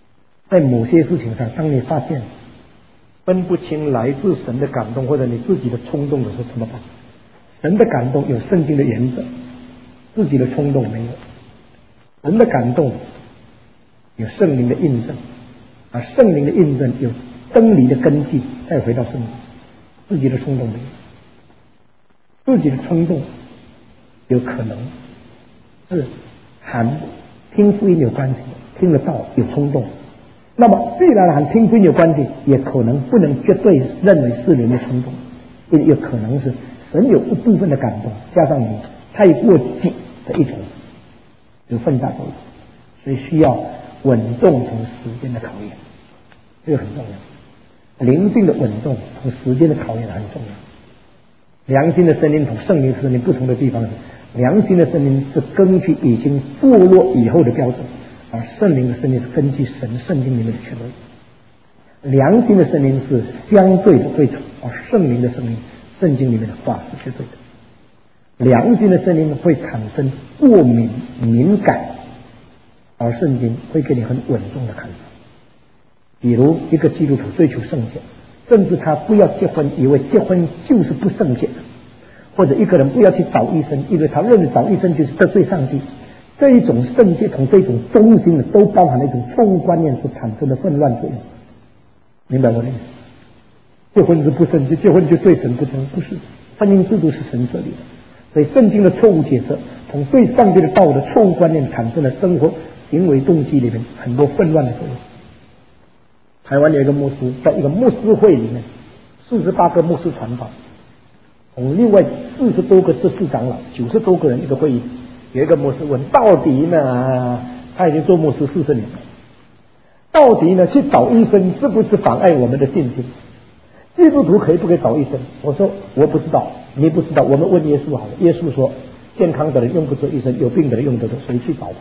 在某些事情上，当你发现分不清来自神的感动或者你自己的冲动的时候，怎么办？神的感动有圣经的原则，自己的冲动没有。神的感动有圣灵的印证，而圣灵的印证有真理的根基，再回到圣灵。自己的冲动没有，自己的冲动有可能是和听福音有关系，听得到有冲动。那么既然和听福音有关系，也可能不能绝对认为是人的冲动，也有可能是神有一部分的感动，加上你太过紧的一种有分大作用，所以需要稳重同时间的考验，这个很重要。灵性的稳重同时间的考验很重要。良心的声音同圣灵的声音不同的地方是，良心的声音是根据已经堕落以后的标准，而圣灵的声音是根据神圣经里面的权威。良心的声音是相对的对错，而圣灵的声音，圣经里面的话是绝对的。良心的声音会产生过敏敏感，而圣经会给你很稳重的看法。比如一个基督徒追求圣洁，甚至他不要结婚，以为结婚就是不圣洁的；或者一个人不要去找医生，因为他认为找医生就是得罪上帝。这一种圣洁同这种忠心的，都包含了一种错误观念所产生的混乱作用。明白我的意思？结婚是不圣洁，结婚就对神不忠，不是。婚姻制度是神设立的，所以圣经的错误解释同对上帝的道的错误观念产生了生活行为动机里面很多混乱的作用。台湾有一个牧师，在一个牧师会里面，48个牧师传道，同另外40多个执事长老，90多个人一个会议。有一个牧师问：到底呢？他已经做牧师40年了，到底呢去找医生是不是妨碍我们的信心？基督徒可以不可以找医生？我说我不知道，你不知道，我们问耶稣好了。耶稣说：健康的人用不着医生，有病的人用得着，谁去找吧？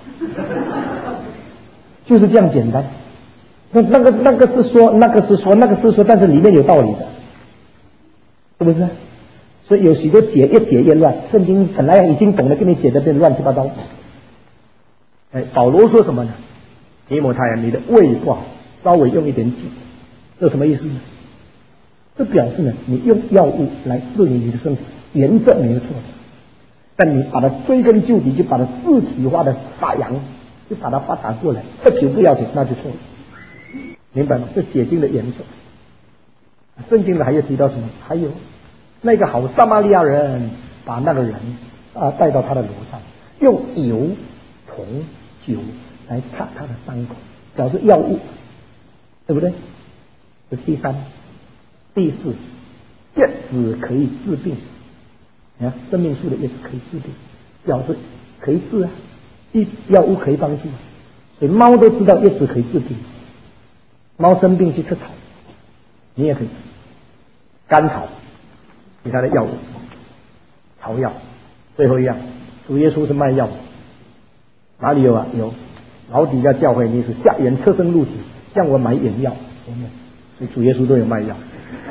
就是这样简单。那个是说，但是里面有道理的，是不是？所以有许多解越解越乱，圣经本来已经懂得，跟你解的变乱七八糟。保罗说什么呢？提摩太，你的胃不好，稍微用一点酒，这什么意思呢？这表示呢，你用药物来治理你的身体，原则没有错的，但你把它追根究底，就把它自体化的发扬，就把它发展过来，喝酒不要紧，那就错了。明白吗？这解经的原则。圣经的还有提到什么？还有那个好撒玛利亚人把那个人带到他的楼上，用油、铜、酒来擦他的伤口，表示药物，对不对？这第三。第四，叶子可以治病。你看生命树的叶子可以治病，表示可以治啊，药物可以帮助。所以猫都知道叶子可以治病，猫生病去吃草，你也可以吃甘草，其他的药物，草药。最后一样，主耶稣是卖药，哪里有啊？有，老底家教会你是下眼侧身入体，向我买眼药，所以主耶稣都有卖药。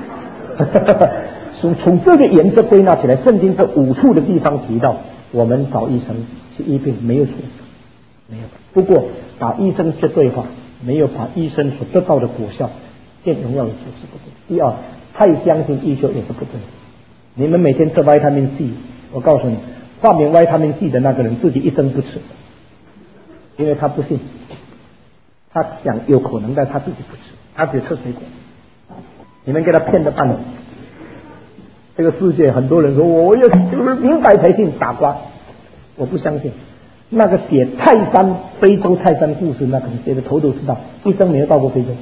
从这个原则归纳起来，圣经这5处的地方提到，我们找医生去医病没有错，没有。不过把医生绝对化，没有把医生所得到的果效见荣耀的事是不对。第二，太相信医学也是不对。你们每天吃维他命 C， 我告诉你，发明维他命 C 的那个人自己一生不吃，因为他不信，他想有可能，但他自己不吃，他只吃水果。你们给他骗的半死。这个世界很多人说我也就是明白才信，傻瓜，我不相信。那个写泰山非洲泰山故事，那可能写的头都知道，一生没有到过非洲。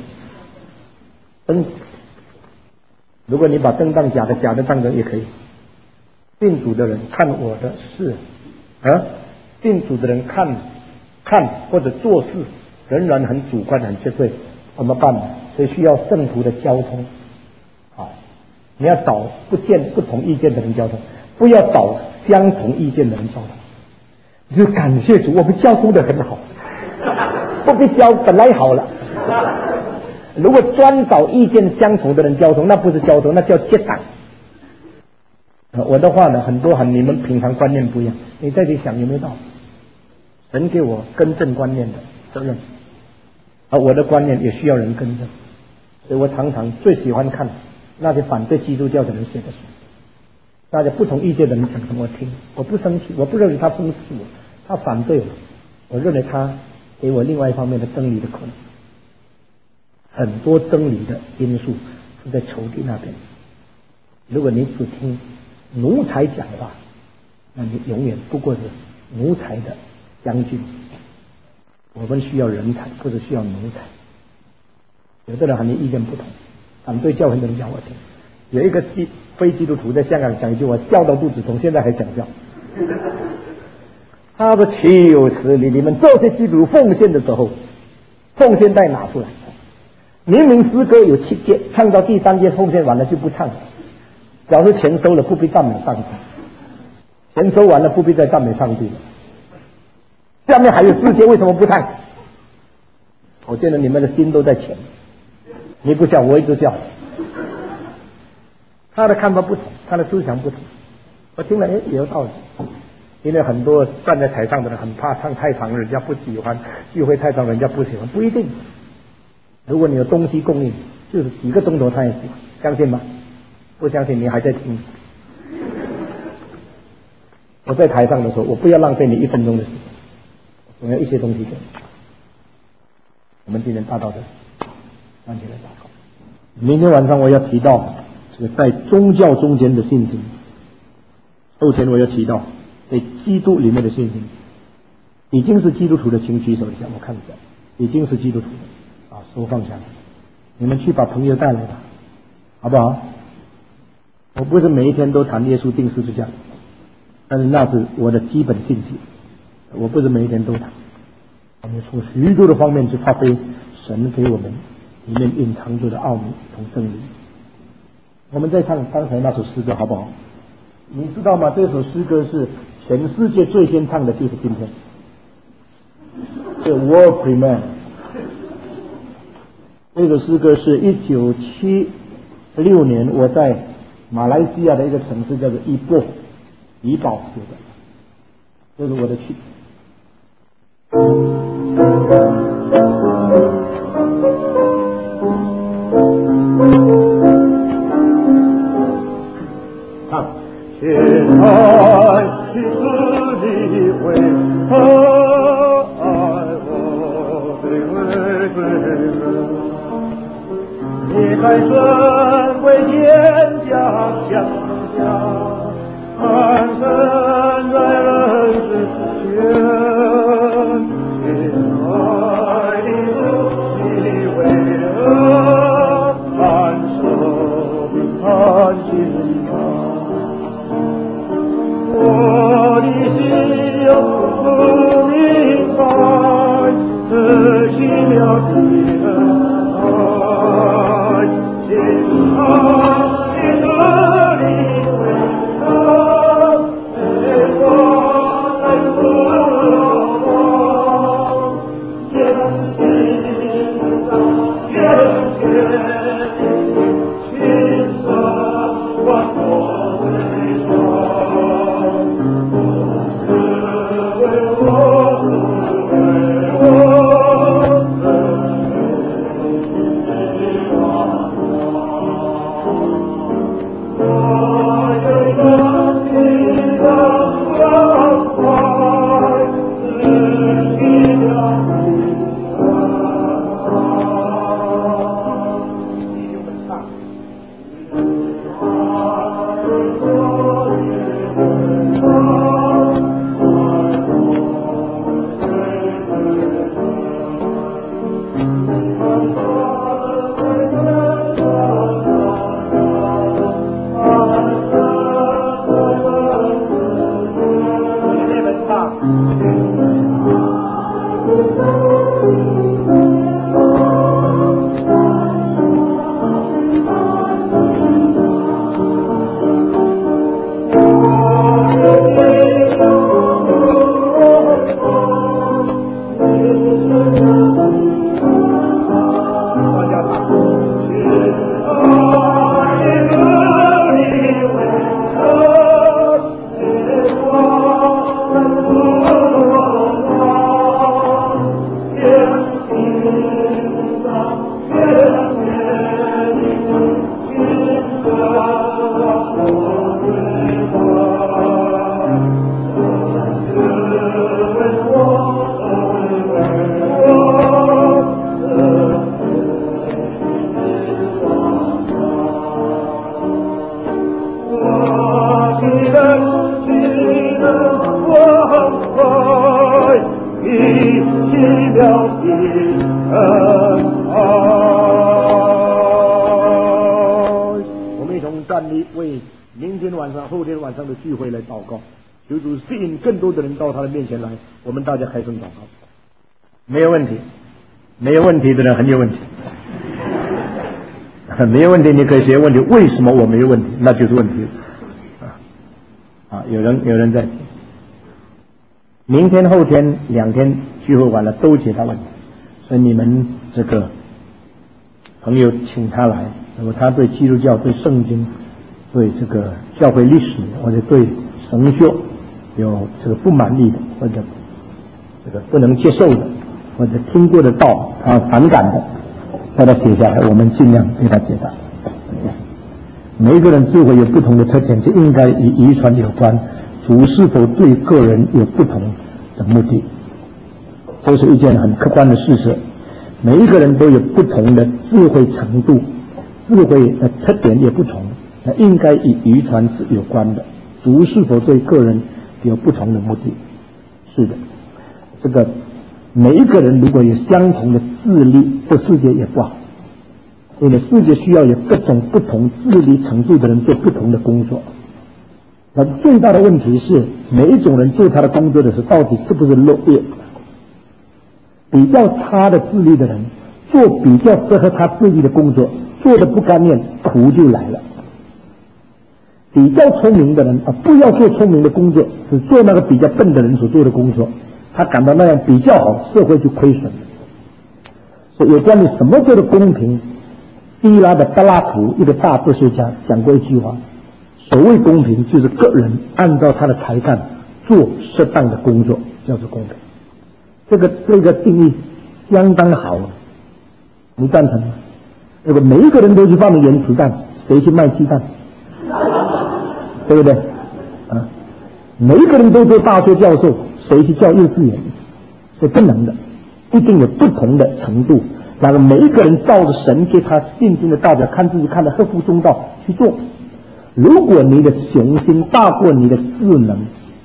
如果你把真当假的当真也可以。信主的人看我的事信主的人看或者做事仍然很主观很绝对，怎么办呢？所以需要圣徒的交通。你要找不同意见的人交通，不要找相同意见的人交通。你就感谢主，我们交通的很好，不必交本来好了。如果专找意见相同的人交通，那不是交通，那叫结党。我的话呢，很多和你们平常观念不一样，你再去想有没有道理？神给我更正观念的责任， 而我的观念也需要人更正，所以我常常最喜欢看那些反对基督教的人写的书。大家不同意见的人讲什么我听，我不生气，我不认为他讽刺我，他反对我，我认为他给我另外一方面的真理的可能。很多真理的因素是在仇敌那边。如果你只听奴才讲话，那你永远不过是奴才的将军。我们需要人才，不是需要奴才。有的人和你意见不同，反对教会的人讲我听。有一个非基督徒在香港讲一句话，笑到肚子痛，现在还想笑。他说：“岂有此理！你们这些基督徒奉献的时候，奉献带拿出来。明明诗歌有7节，唱到第3节奉献完了就不唱了，表示钱收了不必赞美上帝，钱收完了不必再赞美上帝了。下面还有4节，为什么不唱？我觉得你们的心都在钱，你不笑，我一直笑。他的看法不同，他的思想不同，我听了也有道理。因为很多站在台上的人很怕唱太长，人家不喜欢；聚会太长，人家不喜欢，不一定。如果你有东西供应，就是几个钟头他也喜欢，相信吗？不相信你还在听。我在台上的时候，我不要浪费你1分钟的时间，我要一些东西给你。我们今天大道的站起来祷告。明天晚上我要提到这个在宗教中间的信心，后天我要提到在基督里面的信心。已经是基督徒的请举手一下，我看一下，已经是基督徒的啊，手放下来。你们去把朋友带来吧，好不好？我不是每一天都谈耶稣定十字架，但是那是我的基本信息，我不是每一天都谈。我们从许多的方面去发挥神给我们里面隐藏着的奥秘同真理。我们再唱刚才那首诗歌好不好？你知道吗？这首诗歌是全世界最先唱的，就是今天。The World Premiere。这首诗歌是1976年我在马来西亚的一个城市叫做怡保写的，这是我的曲。亲爱的子你为何爱我卑微罪人？你在尊贵天家降下，安身在人世间。亲爱的子你为何安守平安心上？我的心有不明白，这奇妙的恩爱，亲爱的你为何陪我在路上，天地上天青色万国为霜。 了你恩爱。我们一同站立，为明天晚上、后天晚上的聚会来祷告，求主吸引更多的人到他的面前来。我们大家开声祷告。没有问题，没有问题的人很有问题。没有问题，你可以写问题，为什么我没有问题？那就是问题有人在明天后天2天聚会完了都解答问题，所以你们这个朋友请他来，如果他对基督教、对圣经、对这个教会历史或者对神学有这个不满意的，或者这个不能接受的，或者听过的道他反感的，把它写下来，我们尽量给他解答。每一个人智慧有不同的特点，这应该与遗传有关。主是否对个人有不同的目的，这是一件很客观的事实。每一个人都有不同的智慧程度，智慧的特点也不同，那应该与遗传是有关的。主是否对个人有不同的目的？是的，这个每一个人如果有相同的智力，这世界也不好。因为世界需要有各种不同智力程度的人做不同的工作。那最大的问题是，每一种人做他的工作的时候，到底是不是乐业？比较差的智力的人做比较适合他智力的工作，做的不甘愿，苦就来了。比较聪明的人不要做聪明的工作，只做那个比较笨的人所做的工作，他感到那样比较好，社会就亏损了。所以有关于什么叫做公平，希腊的柏拉图一个大哲学家讲过一句话，所谓公平就是个人按照他的才干做适当的工作，叫做公平。这个定义相当好，你赞成吗？如果每一个人都去发明原子弹，谁去卖鸡蛋？对不对？每一个人都做大学教授，谁去教幼稚园？是不能的，一定有不同的程度。然后每一个人照着神给他信心的大小，看自己看得合乎中道去做。如果你的雄心大过你的智能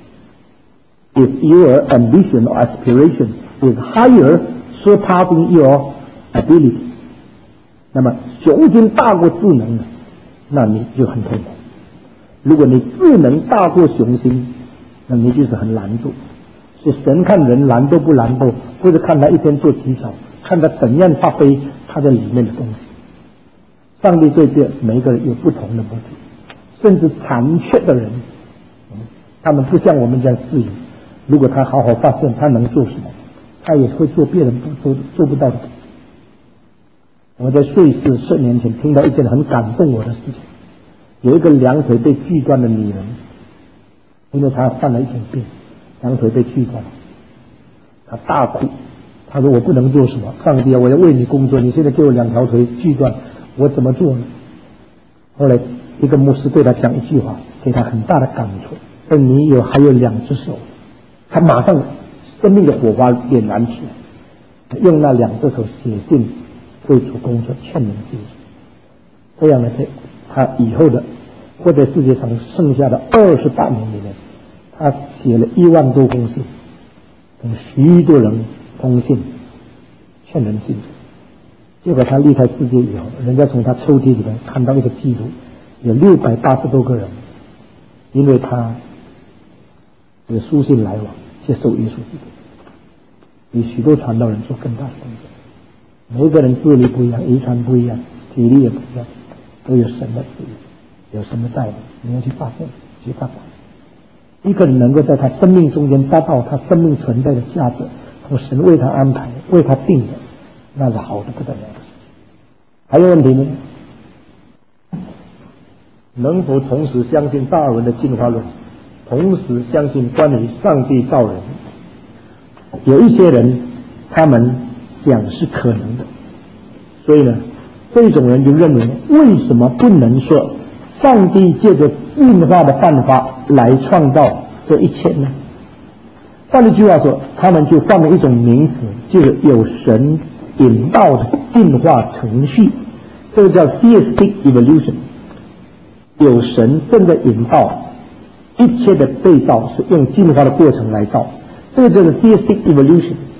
，if your ambition or aspiration is higher surpassing your ability， 那么雄心大过智能，那你就很痛苦。如果你智能大过雄心，那你就是很懒惰。所以神看人懒惰不懒惰，或者看他一天做几少，看他怎样发挥他在里面的东西。上帝对这每一个人有不同的目的，甚至残缺的人，他们不像我们这样质疑，如果他好好发现他能做什么，他也会做别人做不到的。我在瑞士10年前听到一件很感动我的事情，有一个两腿被锯断的女人，因为她犯了一种病，两腿被锯断，她大哭，她说我不能做什么，上帝啊，我要为你工作，你现在给我2条腿锯断，我怎么做呢？后来一个牧师对她讲一句话，给她很大的感触，说你还有2只手。她马上生命的火花点燃起来，用那2只手写信为主工作，劝人自己。这样呢，他以后的或者世界上剩下的28年里面，他写了1万多封信，跟许多人通信，劝人信主。结果他离开世界以后，人家从他抽屉里面看到一个记录，有680多个人因为他有书信来往接受耶稣基督，比许多传道人做更大的工作。每一个人智力不一样，遗传不一样，体力也不一样，都有神的旨意，有神的带领，你要去发现，去发展。一个人能够在他生命中间达到他生命存在的价值，和神为他安排、为他定的，那是好的不得了的。还有问题吗？能否同时相信达尔文的进化论，同时相信关于上帝造人？有一些人他们讲是可能的，所以呢，这种人就认为，为什么不能说上帝借着进化的办法来创造这一切呢？换一句话说，他们就放了一种名词，就是有神引导的进化程序，这个叫 theistic evolution。有神正在引导一切的被造是用进化的过程来造，这个就是 theistic evolution。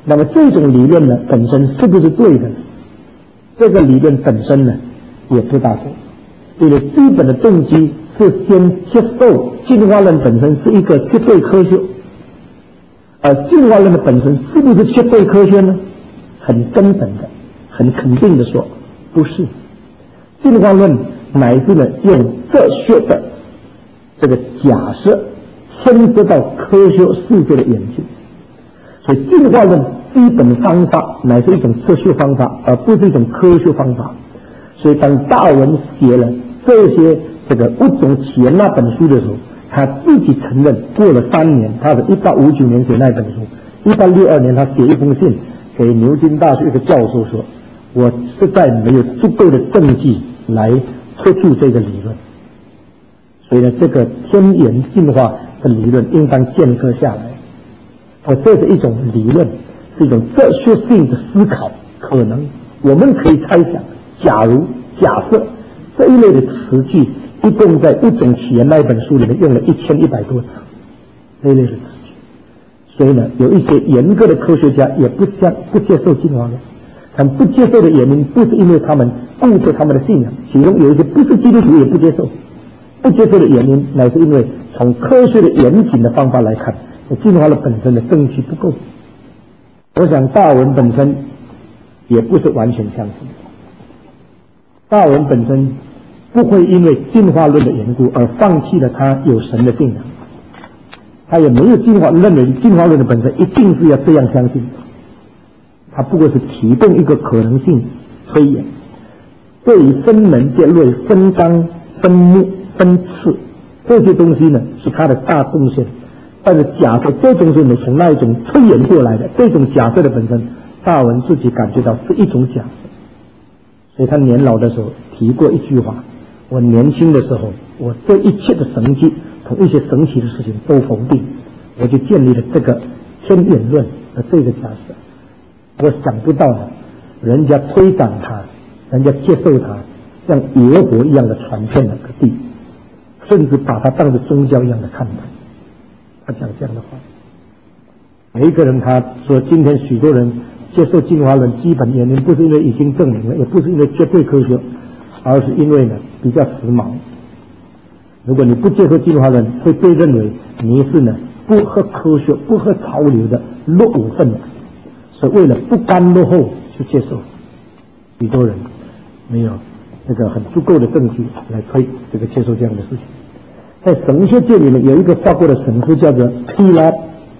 那么这种理论呢本身是不是对的？这个理论本身呢也不大对，因为基本的动机是先接受进化论本身是一个绝对科学，而进化论的本身是不是绝对科学呢？很根本的、很肯定的说，不是。进化论乃是呢用哲学的这个假设牵涉到科学世界的演进，所以进化论基本方法乃是一种哲学方法，而不是一种科学方法。所以当达尔文写了这些这个物种起源那本书的时候，他自己承认过了3年，他是1859年写那本书，1862年他写一封信给牛津大学一个教授说，我实在没有足够的证据来推出这个理论，所以呢这个天演进化的理论应当间隔下来。而这是一种理论，是一种哲学性的思考，可能我们可以猜想，假如假设这一类的词句一共在物种起源那一本书里面用了1100多词，这一类的词句。所以呢有一些严格的科学家也不接受进化论，他们不接受的原因不是因为他们固执他们的信仰，其中有一些不是基督徒也不接受，不接受的原因乃是因为从科学的严谨的方法来看，进化论本身的证据不够。我想达尔文本身也不是完全相信，达尔文本身不会因为进化论的缘故而放弃了他有神的信仰，他也没有认为进化论的本身一定是要这样相信，他不过是提供一个可能性推演。对于分门别类、分纲、分目、分次这些东西呢，是他的大贡献。但是假设这东西呢从那一种推演过来的，这种假设的本身，达尔文自己感觉到是一种假设。所以他年老的时候提过一句话，我年轻的时候我对一切的神迹同一些神奇的事情都否定，我就建立了这个天演论的这个假设。我想不到呢人家推展它，人家接受它，像野火一样的传遍了各地，甚至把它当作宗教一样的看待。他讲这样的话，每一个人他说今天许多人接受进化论基本原因不是因为已经证明了，也不是因为绝对科学，而是因为呢比较时髦。如果你不接受进化论，会被认为你是呢不合科学、不合潮流的落伍分子，所以为了不甘落后去接受。许多人没有这个很足够的证据来推这个接受这样的事情。在神学界里面有一个法国的神父叫做 Teilhard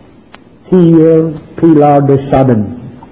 de Chardin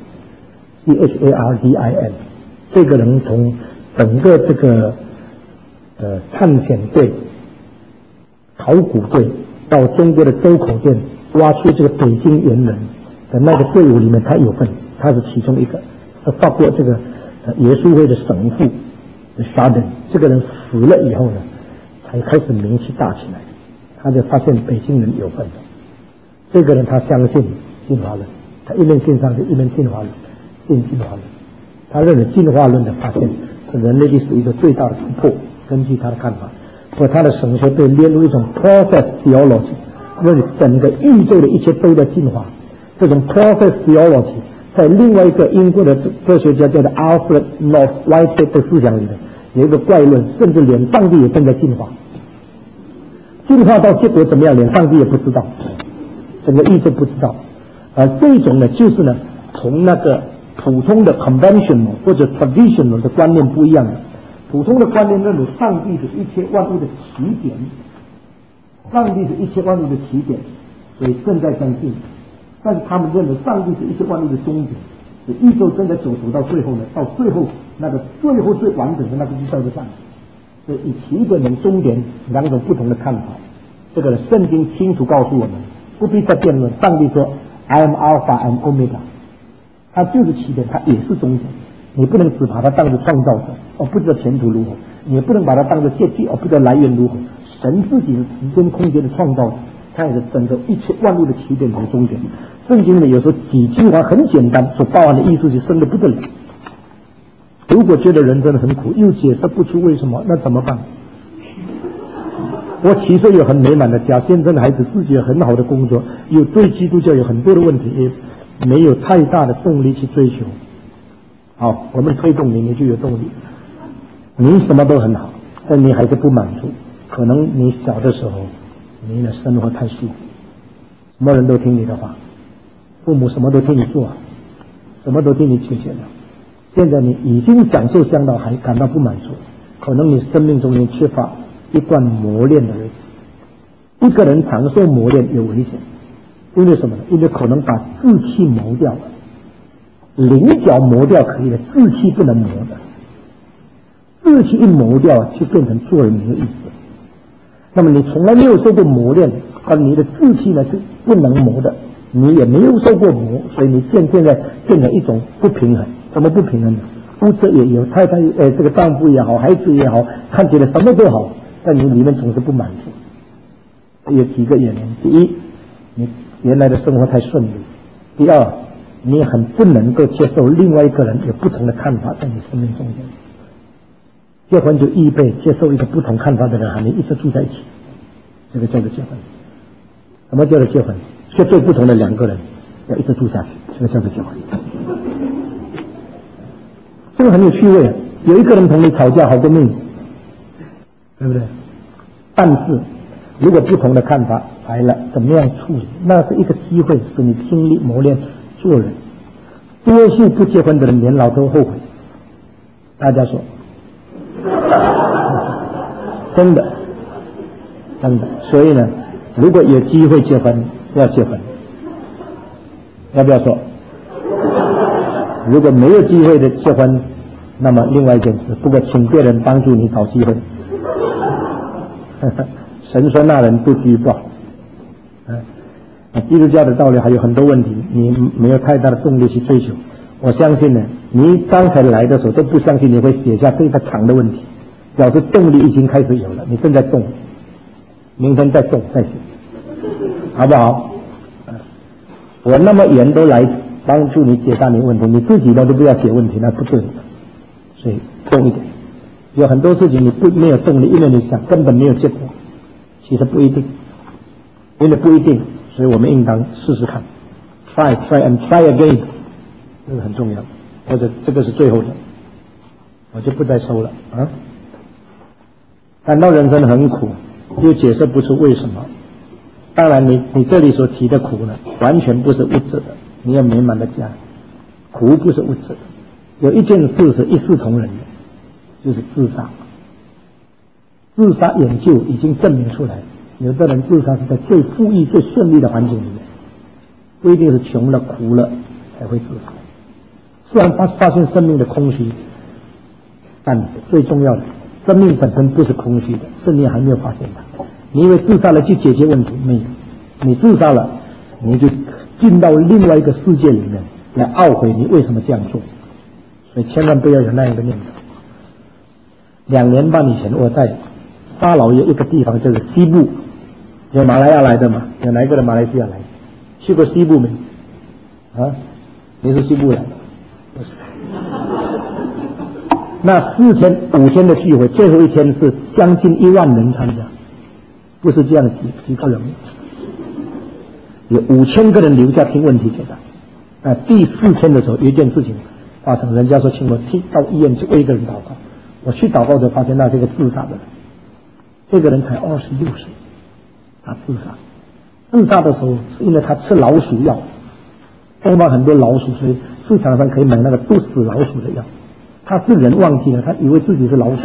CHARDIN， 这个人从整个这个探险队、考古队到中国的周口店挖出这个北京猿人的那个队伍里面，他有份，他是其中一个。法国这个耶稣会的神父 Chardin， 这个人死了以后呢才开始名气大起来，他就发现北京人有份的。这个人他相信进化论，他一面信上帝，一面进化论，信进化论。他认为进化论的发现是人类历史一个最大的突破，根据他的看法。或他的神学被列入一种 process theology， 认为整个宇宙的一切都在进化。这种 process theology 在另外一个英国的哲学家叫做 Alfred North Whitehead 的思想里面有一个怪论，甚至连上帝也正在进化，进化到结果怎么样，连上帝也不知道，整个宇宙不知道。而这种呢，就是呢，从那个普通的 conventional 或者 traditional 的观念不一样的。普通的观念认为上帝是一切万物的起点，上帝是一切万物的起点，所以正在相信。但是他们认为上帝是一切万物的终点，所以宇宙正在走到最后呢，到最后那个最后最完整的那个就叫做上帝。所以以起点跟终点两种不同的看法。这个圣经清楚告诉我们，不必再辩论。上帝说 I am Alpha and Omega， 他就是起点，他也是终点。你不能只把它当作创造者，而不知道前途如何；你也不能把它当作结局，而不知道来源如何。神自己是时间空间的创造者，他也是整个一切万物的起点和终点。圣经里有时候几句话很简单，所包含的意思就深得不得了。如果觉得人真的很苦，又解释不出为什么，那怎么办？我7岁有很美满的家，先生的孩子自己有很好的工作，有对基督教有很多的问题，也没有太大的动力去追求。好，我们推动你，你就有动力。你什么都很好，但你还是不满足。可能你小的时候，你的生活太舒服，什么人都听你的话，父母什么都替你做，什么都替你解决了。现在你已经享受香道，还感到不满足，可能你生命中间缺乏一段磨练的日子。一个人长受磨练有危险，因为什么呢？因为可能把志气磨掉了。棱角磨掉可以的，志气不能磨的。志气一磨掉，就变成做人没有意思。那么你从来没有受过磨练，而你的志气呢是不能磨的，你也没有受过磨，所以你现在变成一种不平衡。怎么不平衡呢？屋子也有，太太这个丈夫也好，孩子也好，看起来什么都好，但你里面总是不满足。有几个原因：第一，你原来的生活太顺利；第二，你很不能够接受另外一个人有不同的看法在你生命中间。结婚就预备接受一个不同看法的人和你一直住在一起，这个叫做结婚。什么叫做结婚？接受不同的两个人要一直住下去，这个叫做结婚。这个很有趣味啊！有一个人同你吵架好过命，对不对？但是如果不同的看法来了，怎么样处理？那是一个机会，使你经历磨练做人。多数不结婚的人年老都后悔。大家说，真的，真的。所以呢，如果有机会结婚，要结婚，要不要说？如果没有机会的结婚，那么另外一件事，不过请别人帮助你找机会。神说那人不拘不好。基督教的道理还有很多问题，你没有太大的动力去追求。我相信呢，你刚才来的时候都不相信你会写下这个长的问题，表示动力已经开始有了，你正在动，明天再动再写，好不好？我那么远都来帮助你解答你问题，你自己都不要写问题，那不对的。所以动一点，有很多事情你没有动力，因为你想根本没有结果，其实不一定，因为不一定，所以我们应当试试看 ，try and try again， 这个很重要，或者这个是最后的，我就不再收了啊。感到人生很苦，又解释不出为什么。当然你这里所提的苦呢，完全不是物质的，你有美满的家，苦不是物质的。有一件事是一视同仁的，就是自杀。自杀研究已经证明出来，有的人自杀是在最富裕最顺利的环境里面，不一定是穷了苦了才会自杀。虽然发现生命的空虚，但最重要的，生命本身不是空虚的，是你还没有发现它。你以为自杀了去解决问题，没有，你自杀了，你就进到另外一个世界里面来懊悔你为什么这样做。所以千万不要有那样的念头。2年半以前，我在沙劳越一个地方，就是西部，有马来亚来的吗？有哪一个人马来西亚来？去过西部没？啊，你是西部来的？不是。那4天5天的聚会，最后一天是将近1万人参加，不是这样几个人，有5000个人留下听问题解答。第4天的时候，有一件事情发生，人家说请我到医院去为一个人祷告，我去祷告的时候发现那是一个自杀的人，这个人才26岁，他自杀。自杀的时候是因为他吃老鼠药，东方很多老鼠，所以市场上可以买那个毒死老鼠的药。他是人忘记了，他以为自己是老鼠，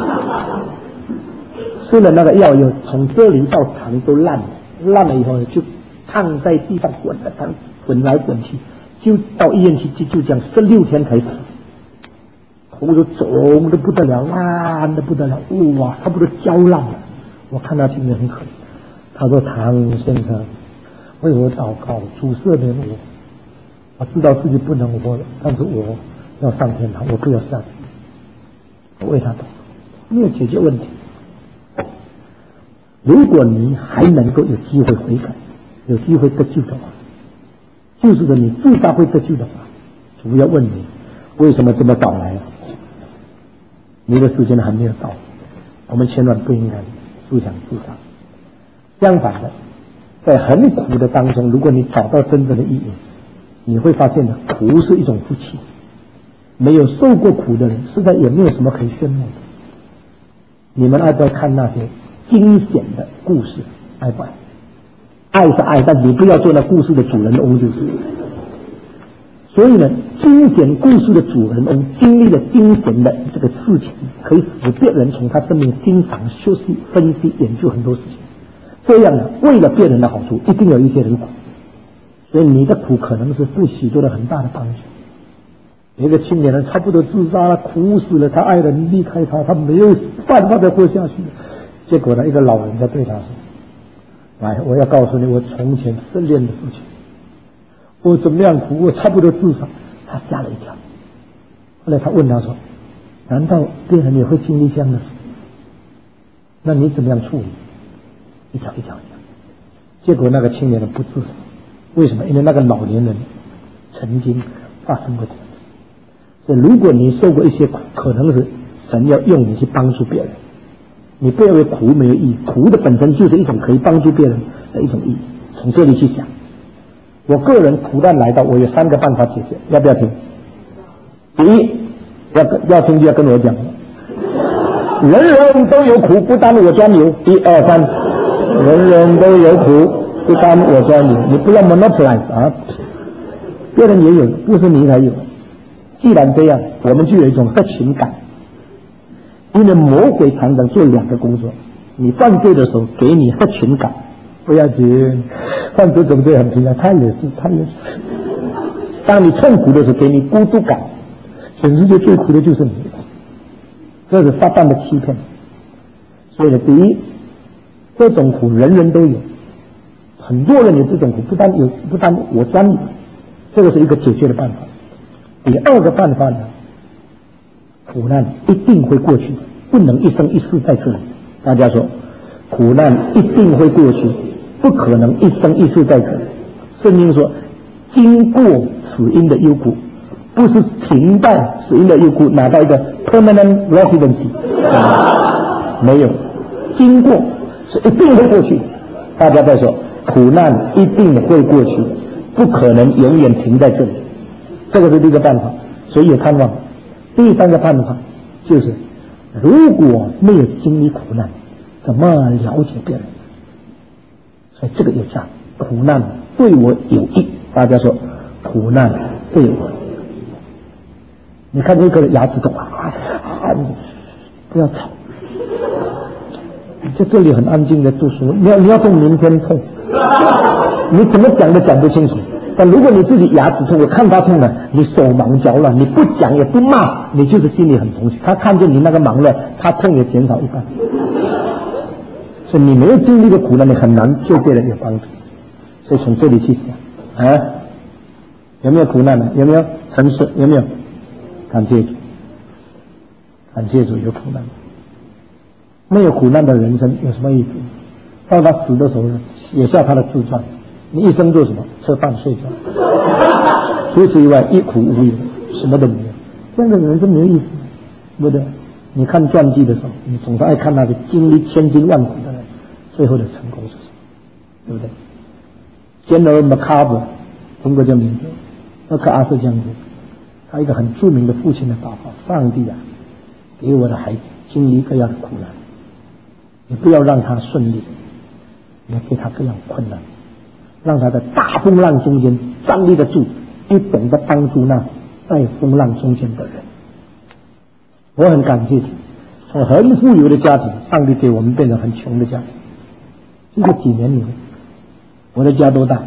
吃了那个药以后，从这里到肠都烂了，烂了以后就躺在地上滚来滚去，就到医院去就这样16天才死，头都肿得不得了，烂得不得了，哇，差不多焦烂了。我看他情形很可怜，他说：“唐先生，为我祷告，主赦免我知道自己不能活了，但是我要上天堂，我不要下去。”我为他祷告，没有解决问题。如果你还能够有机会悔改，有机会得救的话，就是说你自杀会得救的话，主要问你为什么这么早来了？你的时间还没有到，我们千万不应该就想自杀。相反的，在很苦的当中，如果你找到真正的意义， 你会发现呢，苦是一种福气。没有受过苦的人，实在也没有什么可以羡慕的。你们爱不爱看那些惊险的故事？爱不爱？爱是爱，但你不要做那故事的主人翁就是。所以呢，惊险故事的主人翁经历了惊险的这个事情，可以使别人从他生命经常休息、分析、研究很多事情。这样呢，为了别人的好处，一定有一些人苦。所以你的苦可能是对许多的很大的帮助。有一个青年人差不多自杀了，苦死了，他爱人离开他，他没有办法再活下去。结果呢，一个老人家对他说：“来，我要告诉你我从前失恋的事情，我怎么样苦，我差不多自杀。”他吓了一跳。后来他问他说：“难道别人也会经历这样的事？那你怎么样处理？”一条一条一条。结果那个青年人不自杀，为什么？因为那个老年人曾经发生过这样。所以如果你受过一些苦，可能是神要用你去帮助别人。你不要以为苦没有意义，苦的本身就是一种可以帮助别人的一种意义。从这里去想，我个人苦难来到，我有3个办法解决，要不要听？第一，要听就要跟我讲，人人都有苦，不单我专有。1、2、3，人人都有苦，不单我专有。你不要 monopolize 啊，别人也有，不是你才有。既然这样，我们就有一种合群感。因为魔鬼常常做2个工作，你犯罪的时候给你合群感，不要紧，犯罪怎么对很平常，他也是。当你痛苦的时候给你孤独感，全世界最苦的就是你，这是撒旦的欺骗。所以呢，第一，这种苦人人都有，很多人有这种苦，不单我专有，这个是一个解决的办法。第2个办法呢，苦难一定会过去，不能一生一世在这里。大家说，苦难一定会过去，不可能一生一世在这里。圣经说，经过死因的幽谷，不是停在死因的幽谷拿到一个 permanent residency， 没有，经过是一定会过去。大家在说，苦难一定会过去，不可能永远停在这里。这个是第一个办法，所以有盼望。第3个办法就是，如果没有经历苦难，怎么了解别人？所以这个有价，苦难对我有益。大家说，苦难对我有益。你看这个人牙齿痛不要吵，你在这里很安静的读书，你要从明天痛，你怎么讲都讲不清楚。但如果你自己牙齿痛，我看他痛了，你手忙脚乱，你不讲也不骂，你就是心里很同情。他看见你那个忙乱，他痛也减少一半。所以你没有经历过苦难，你很难对别人有帮助。所以从这里去想啊，有没有苦难呢？有没有诚实？有没有？感谢主，感谢主有苦难。没有苦难的人生有什么意思？到他死的时候写下他的自传。你一生做什么？吃饭睡觉，除此以外一苦无有，什么都没有。这样的人生没有意思，对不对？你看传记的时候，你总是爱看那个经历千辛万苦的人最后的成功是什么，对不对？General MacArthur， 听过这名字？那克阿瑟将军，他一个很著名的父亲的祷告：上帝啊，给我的孩子经历各样的苦难，你不要让他顺利，你要给他各样困难。让他在大风浪中间站立得住，又懂得帮助那在风浪中间的人。我很感谢从很富有的家庭，上帝给我们变成很穷的家庭。这个几年里，我的家多大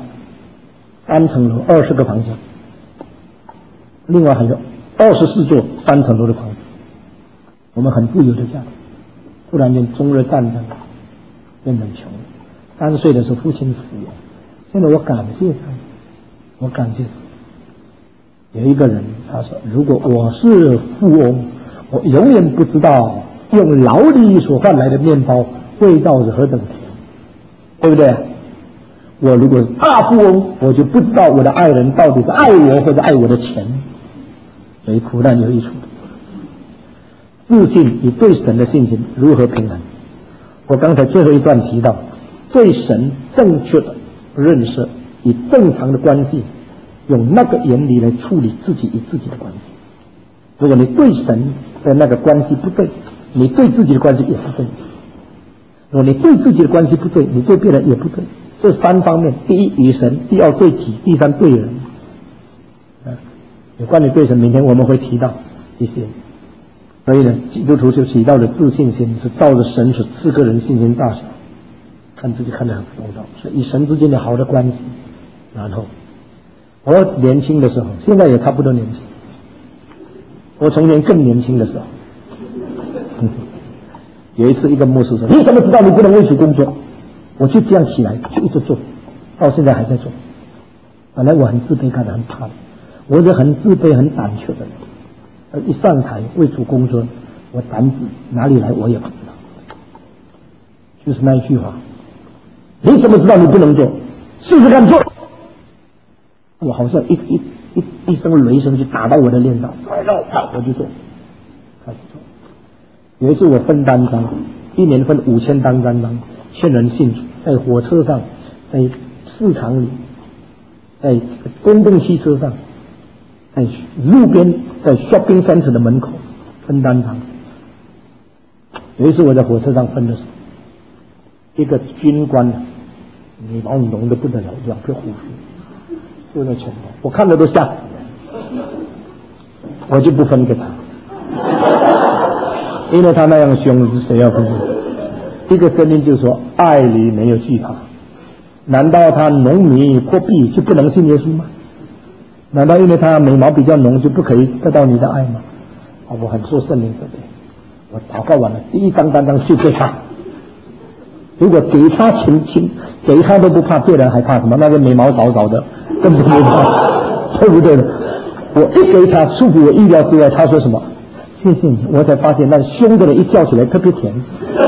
？3层楼，20个房间，另外还有24座3层楼的房子。我们很富有的家庭，突然间中日战争变成穷。3岁的时候父亲死了。现在我感谢他，我感谢他。有一个人他说，如果我是富翁，我永远不知道用劳力所换来的面包味道是何等甜，对不对？我如果是大富翁，我就不知道我的爱人到底是爱我或者爱我的钱。所以苦难有益处。自信与对神的信心如何平衡？我刚才最后一段提到，对神正确的认识与正常的关系用那个原理来处理自己与自己的关系。如果你对神的那个关系不对，你对自己的关系也不对。如果你对自己的关系不对，你对别人也不对。这三方面：第一与神，第二对己，第三对人。有关于对神，明天我们会提到一些。所以呢，基督徒就起到的自信心，是照着神所赐个人信心大小，看自己看得很重要。所以与神之间的好的关系。然后，我年轻的时候，现在也差不多年轻。我从前更年轻的时候，有一次一个牧师说：“你怎么知道你不能为主工作？”我就这样起来，就一直做，到现在还在做。本来我很自卑，感到很怕的，我是很自卑、很胆怯的人。而一上台为主工作，我胆子哪里来我也不知道。就是那一句话：“你怎么知道你不能做？试试看做。”我好像一声雷声就打到我的脸上，我就做，开始做。有一次我分单张，一年分5000单张，劝人信主，在火车上，在市场里，在公共汽车上，在路边，在 shopping center 的门口分单张。有一次我在火车上分的时候，一个军官，眉毛浓得不得了，两片胡须，就在前头，我看了都吓死了，我就不分给他，因为他那样凶，谁要分？一个声音就说：“爱里没有惧怕。”难道他浓眉破壁就不能信耶稣吗？难道因为他眉毛比较浓就不可以得到你的爱吗？我很受圣灵的，我祷告完了，第一张单张就给他。如果给他给他都不怕，别人还怕什么？那个眉毛少少的根本没怕，对不对？我一给他，出乎我意料之外，他说什么？谢谢你。我才发现那凶的人一叫起来特别甜。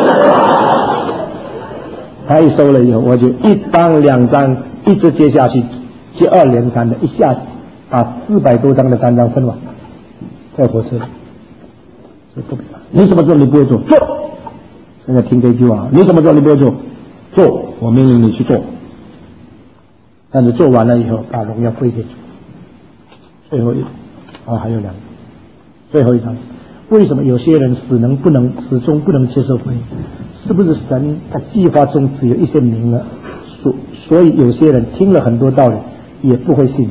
他一收了以后，我就一张两张一直接下去，接二连三的，一下子把400多张的单张分完，在火车里。你怎么做？你不会做？做！现在听这句话，你怎么做？你不会做？做！我命令你去做。但是做完了以后，把荣耀归给主。最后还有2个，最后一张。为什么有些人始终不能接受福音？是不是神在计划中只有一些名额，所以有些人听了很多道理也不会信主？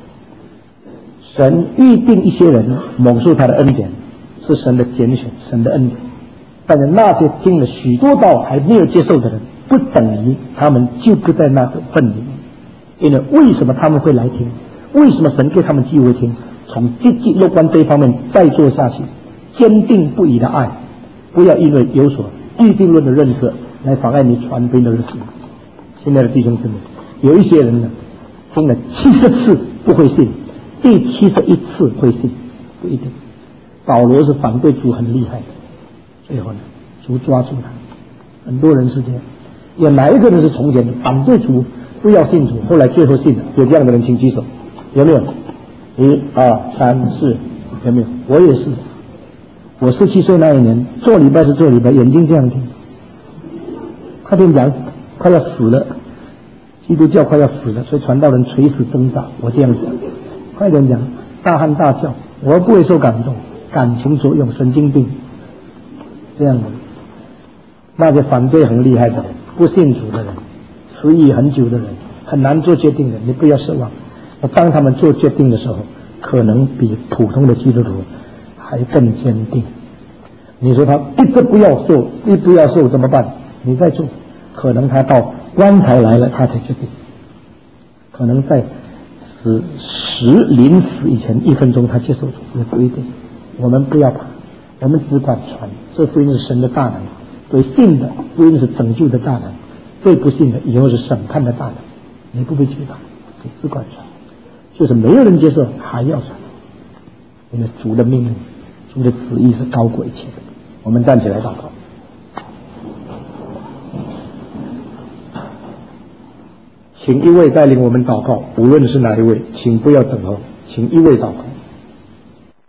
神预定一些人蒙受他的恩典，是神的拣选，神的恩典。但是那些听了许多道还没有接受的人，不等于他们就不在那个份里面。因为为什么他们会来听？为什么神给他们机会听？从积极乐观这一方面再做下去，坚定不移的爱，不要因为有所预定论的认识来妨碍你传福音的日子。亲爱的弟兄姊妹，有一些人呢，听了70次不会信，第71次会信，不一定。保罗是反对主很厉害的，最后呢，主抓住他。很多人是这样，有哪一个人是从前反对主不要信主，后来最后信了？有这样的人请举手，有没有？1、2、3、4，有没有？我也是。我17岁那一年做礼拜是做礼拜，眼睛这样听，快点讲，快要死了，基督教快要死了，所以传道人垂死挣扎。我这样想，快点讲，大喊大叫，我不会受感动，感情作用，神经病，这样的。那些反对很厉害的人，不信主的人，迟疑很久的人，很难做决定的，你不要失望。当他们做决定的时候，可能比普通的基督徒还更坚定。你说他一直不要做，一不要做怎么办？你再做，可能他到关头来了，他才决定。可能在临死以前1分钟，他接受主，也不一定。我们不要怕，我们只管传。这福音是神的大能，对信的福音是拯救的大能，对不信的以后是审判的大能。你不必惧怕，你只管传。就是没有人接受，还要传。因为主的命令，主的旨意是高过一切的。我们站起来祷告。请一位带领我们祷告，无论是哪一位，请不要等候，请一位祷告。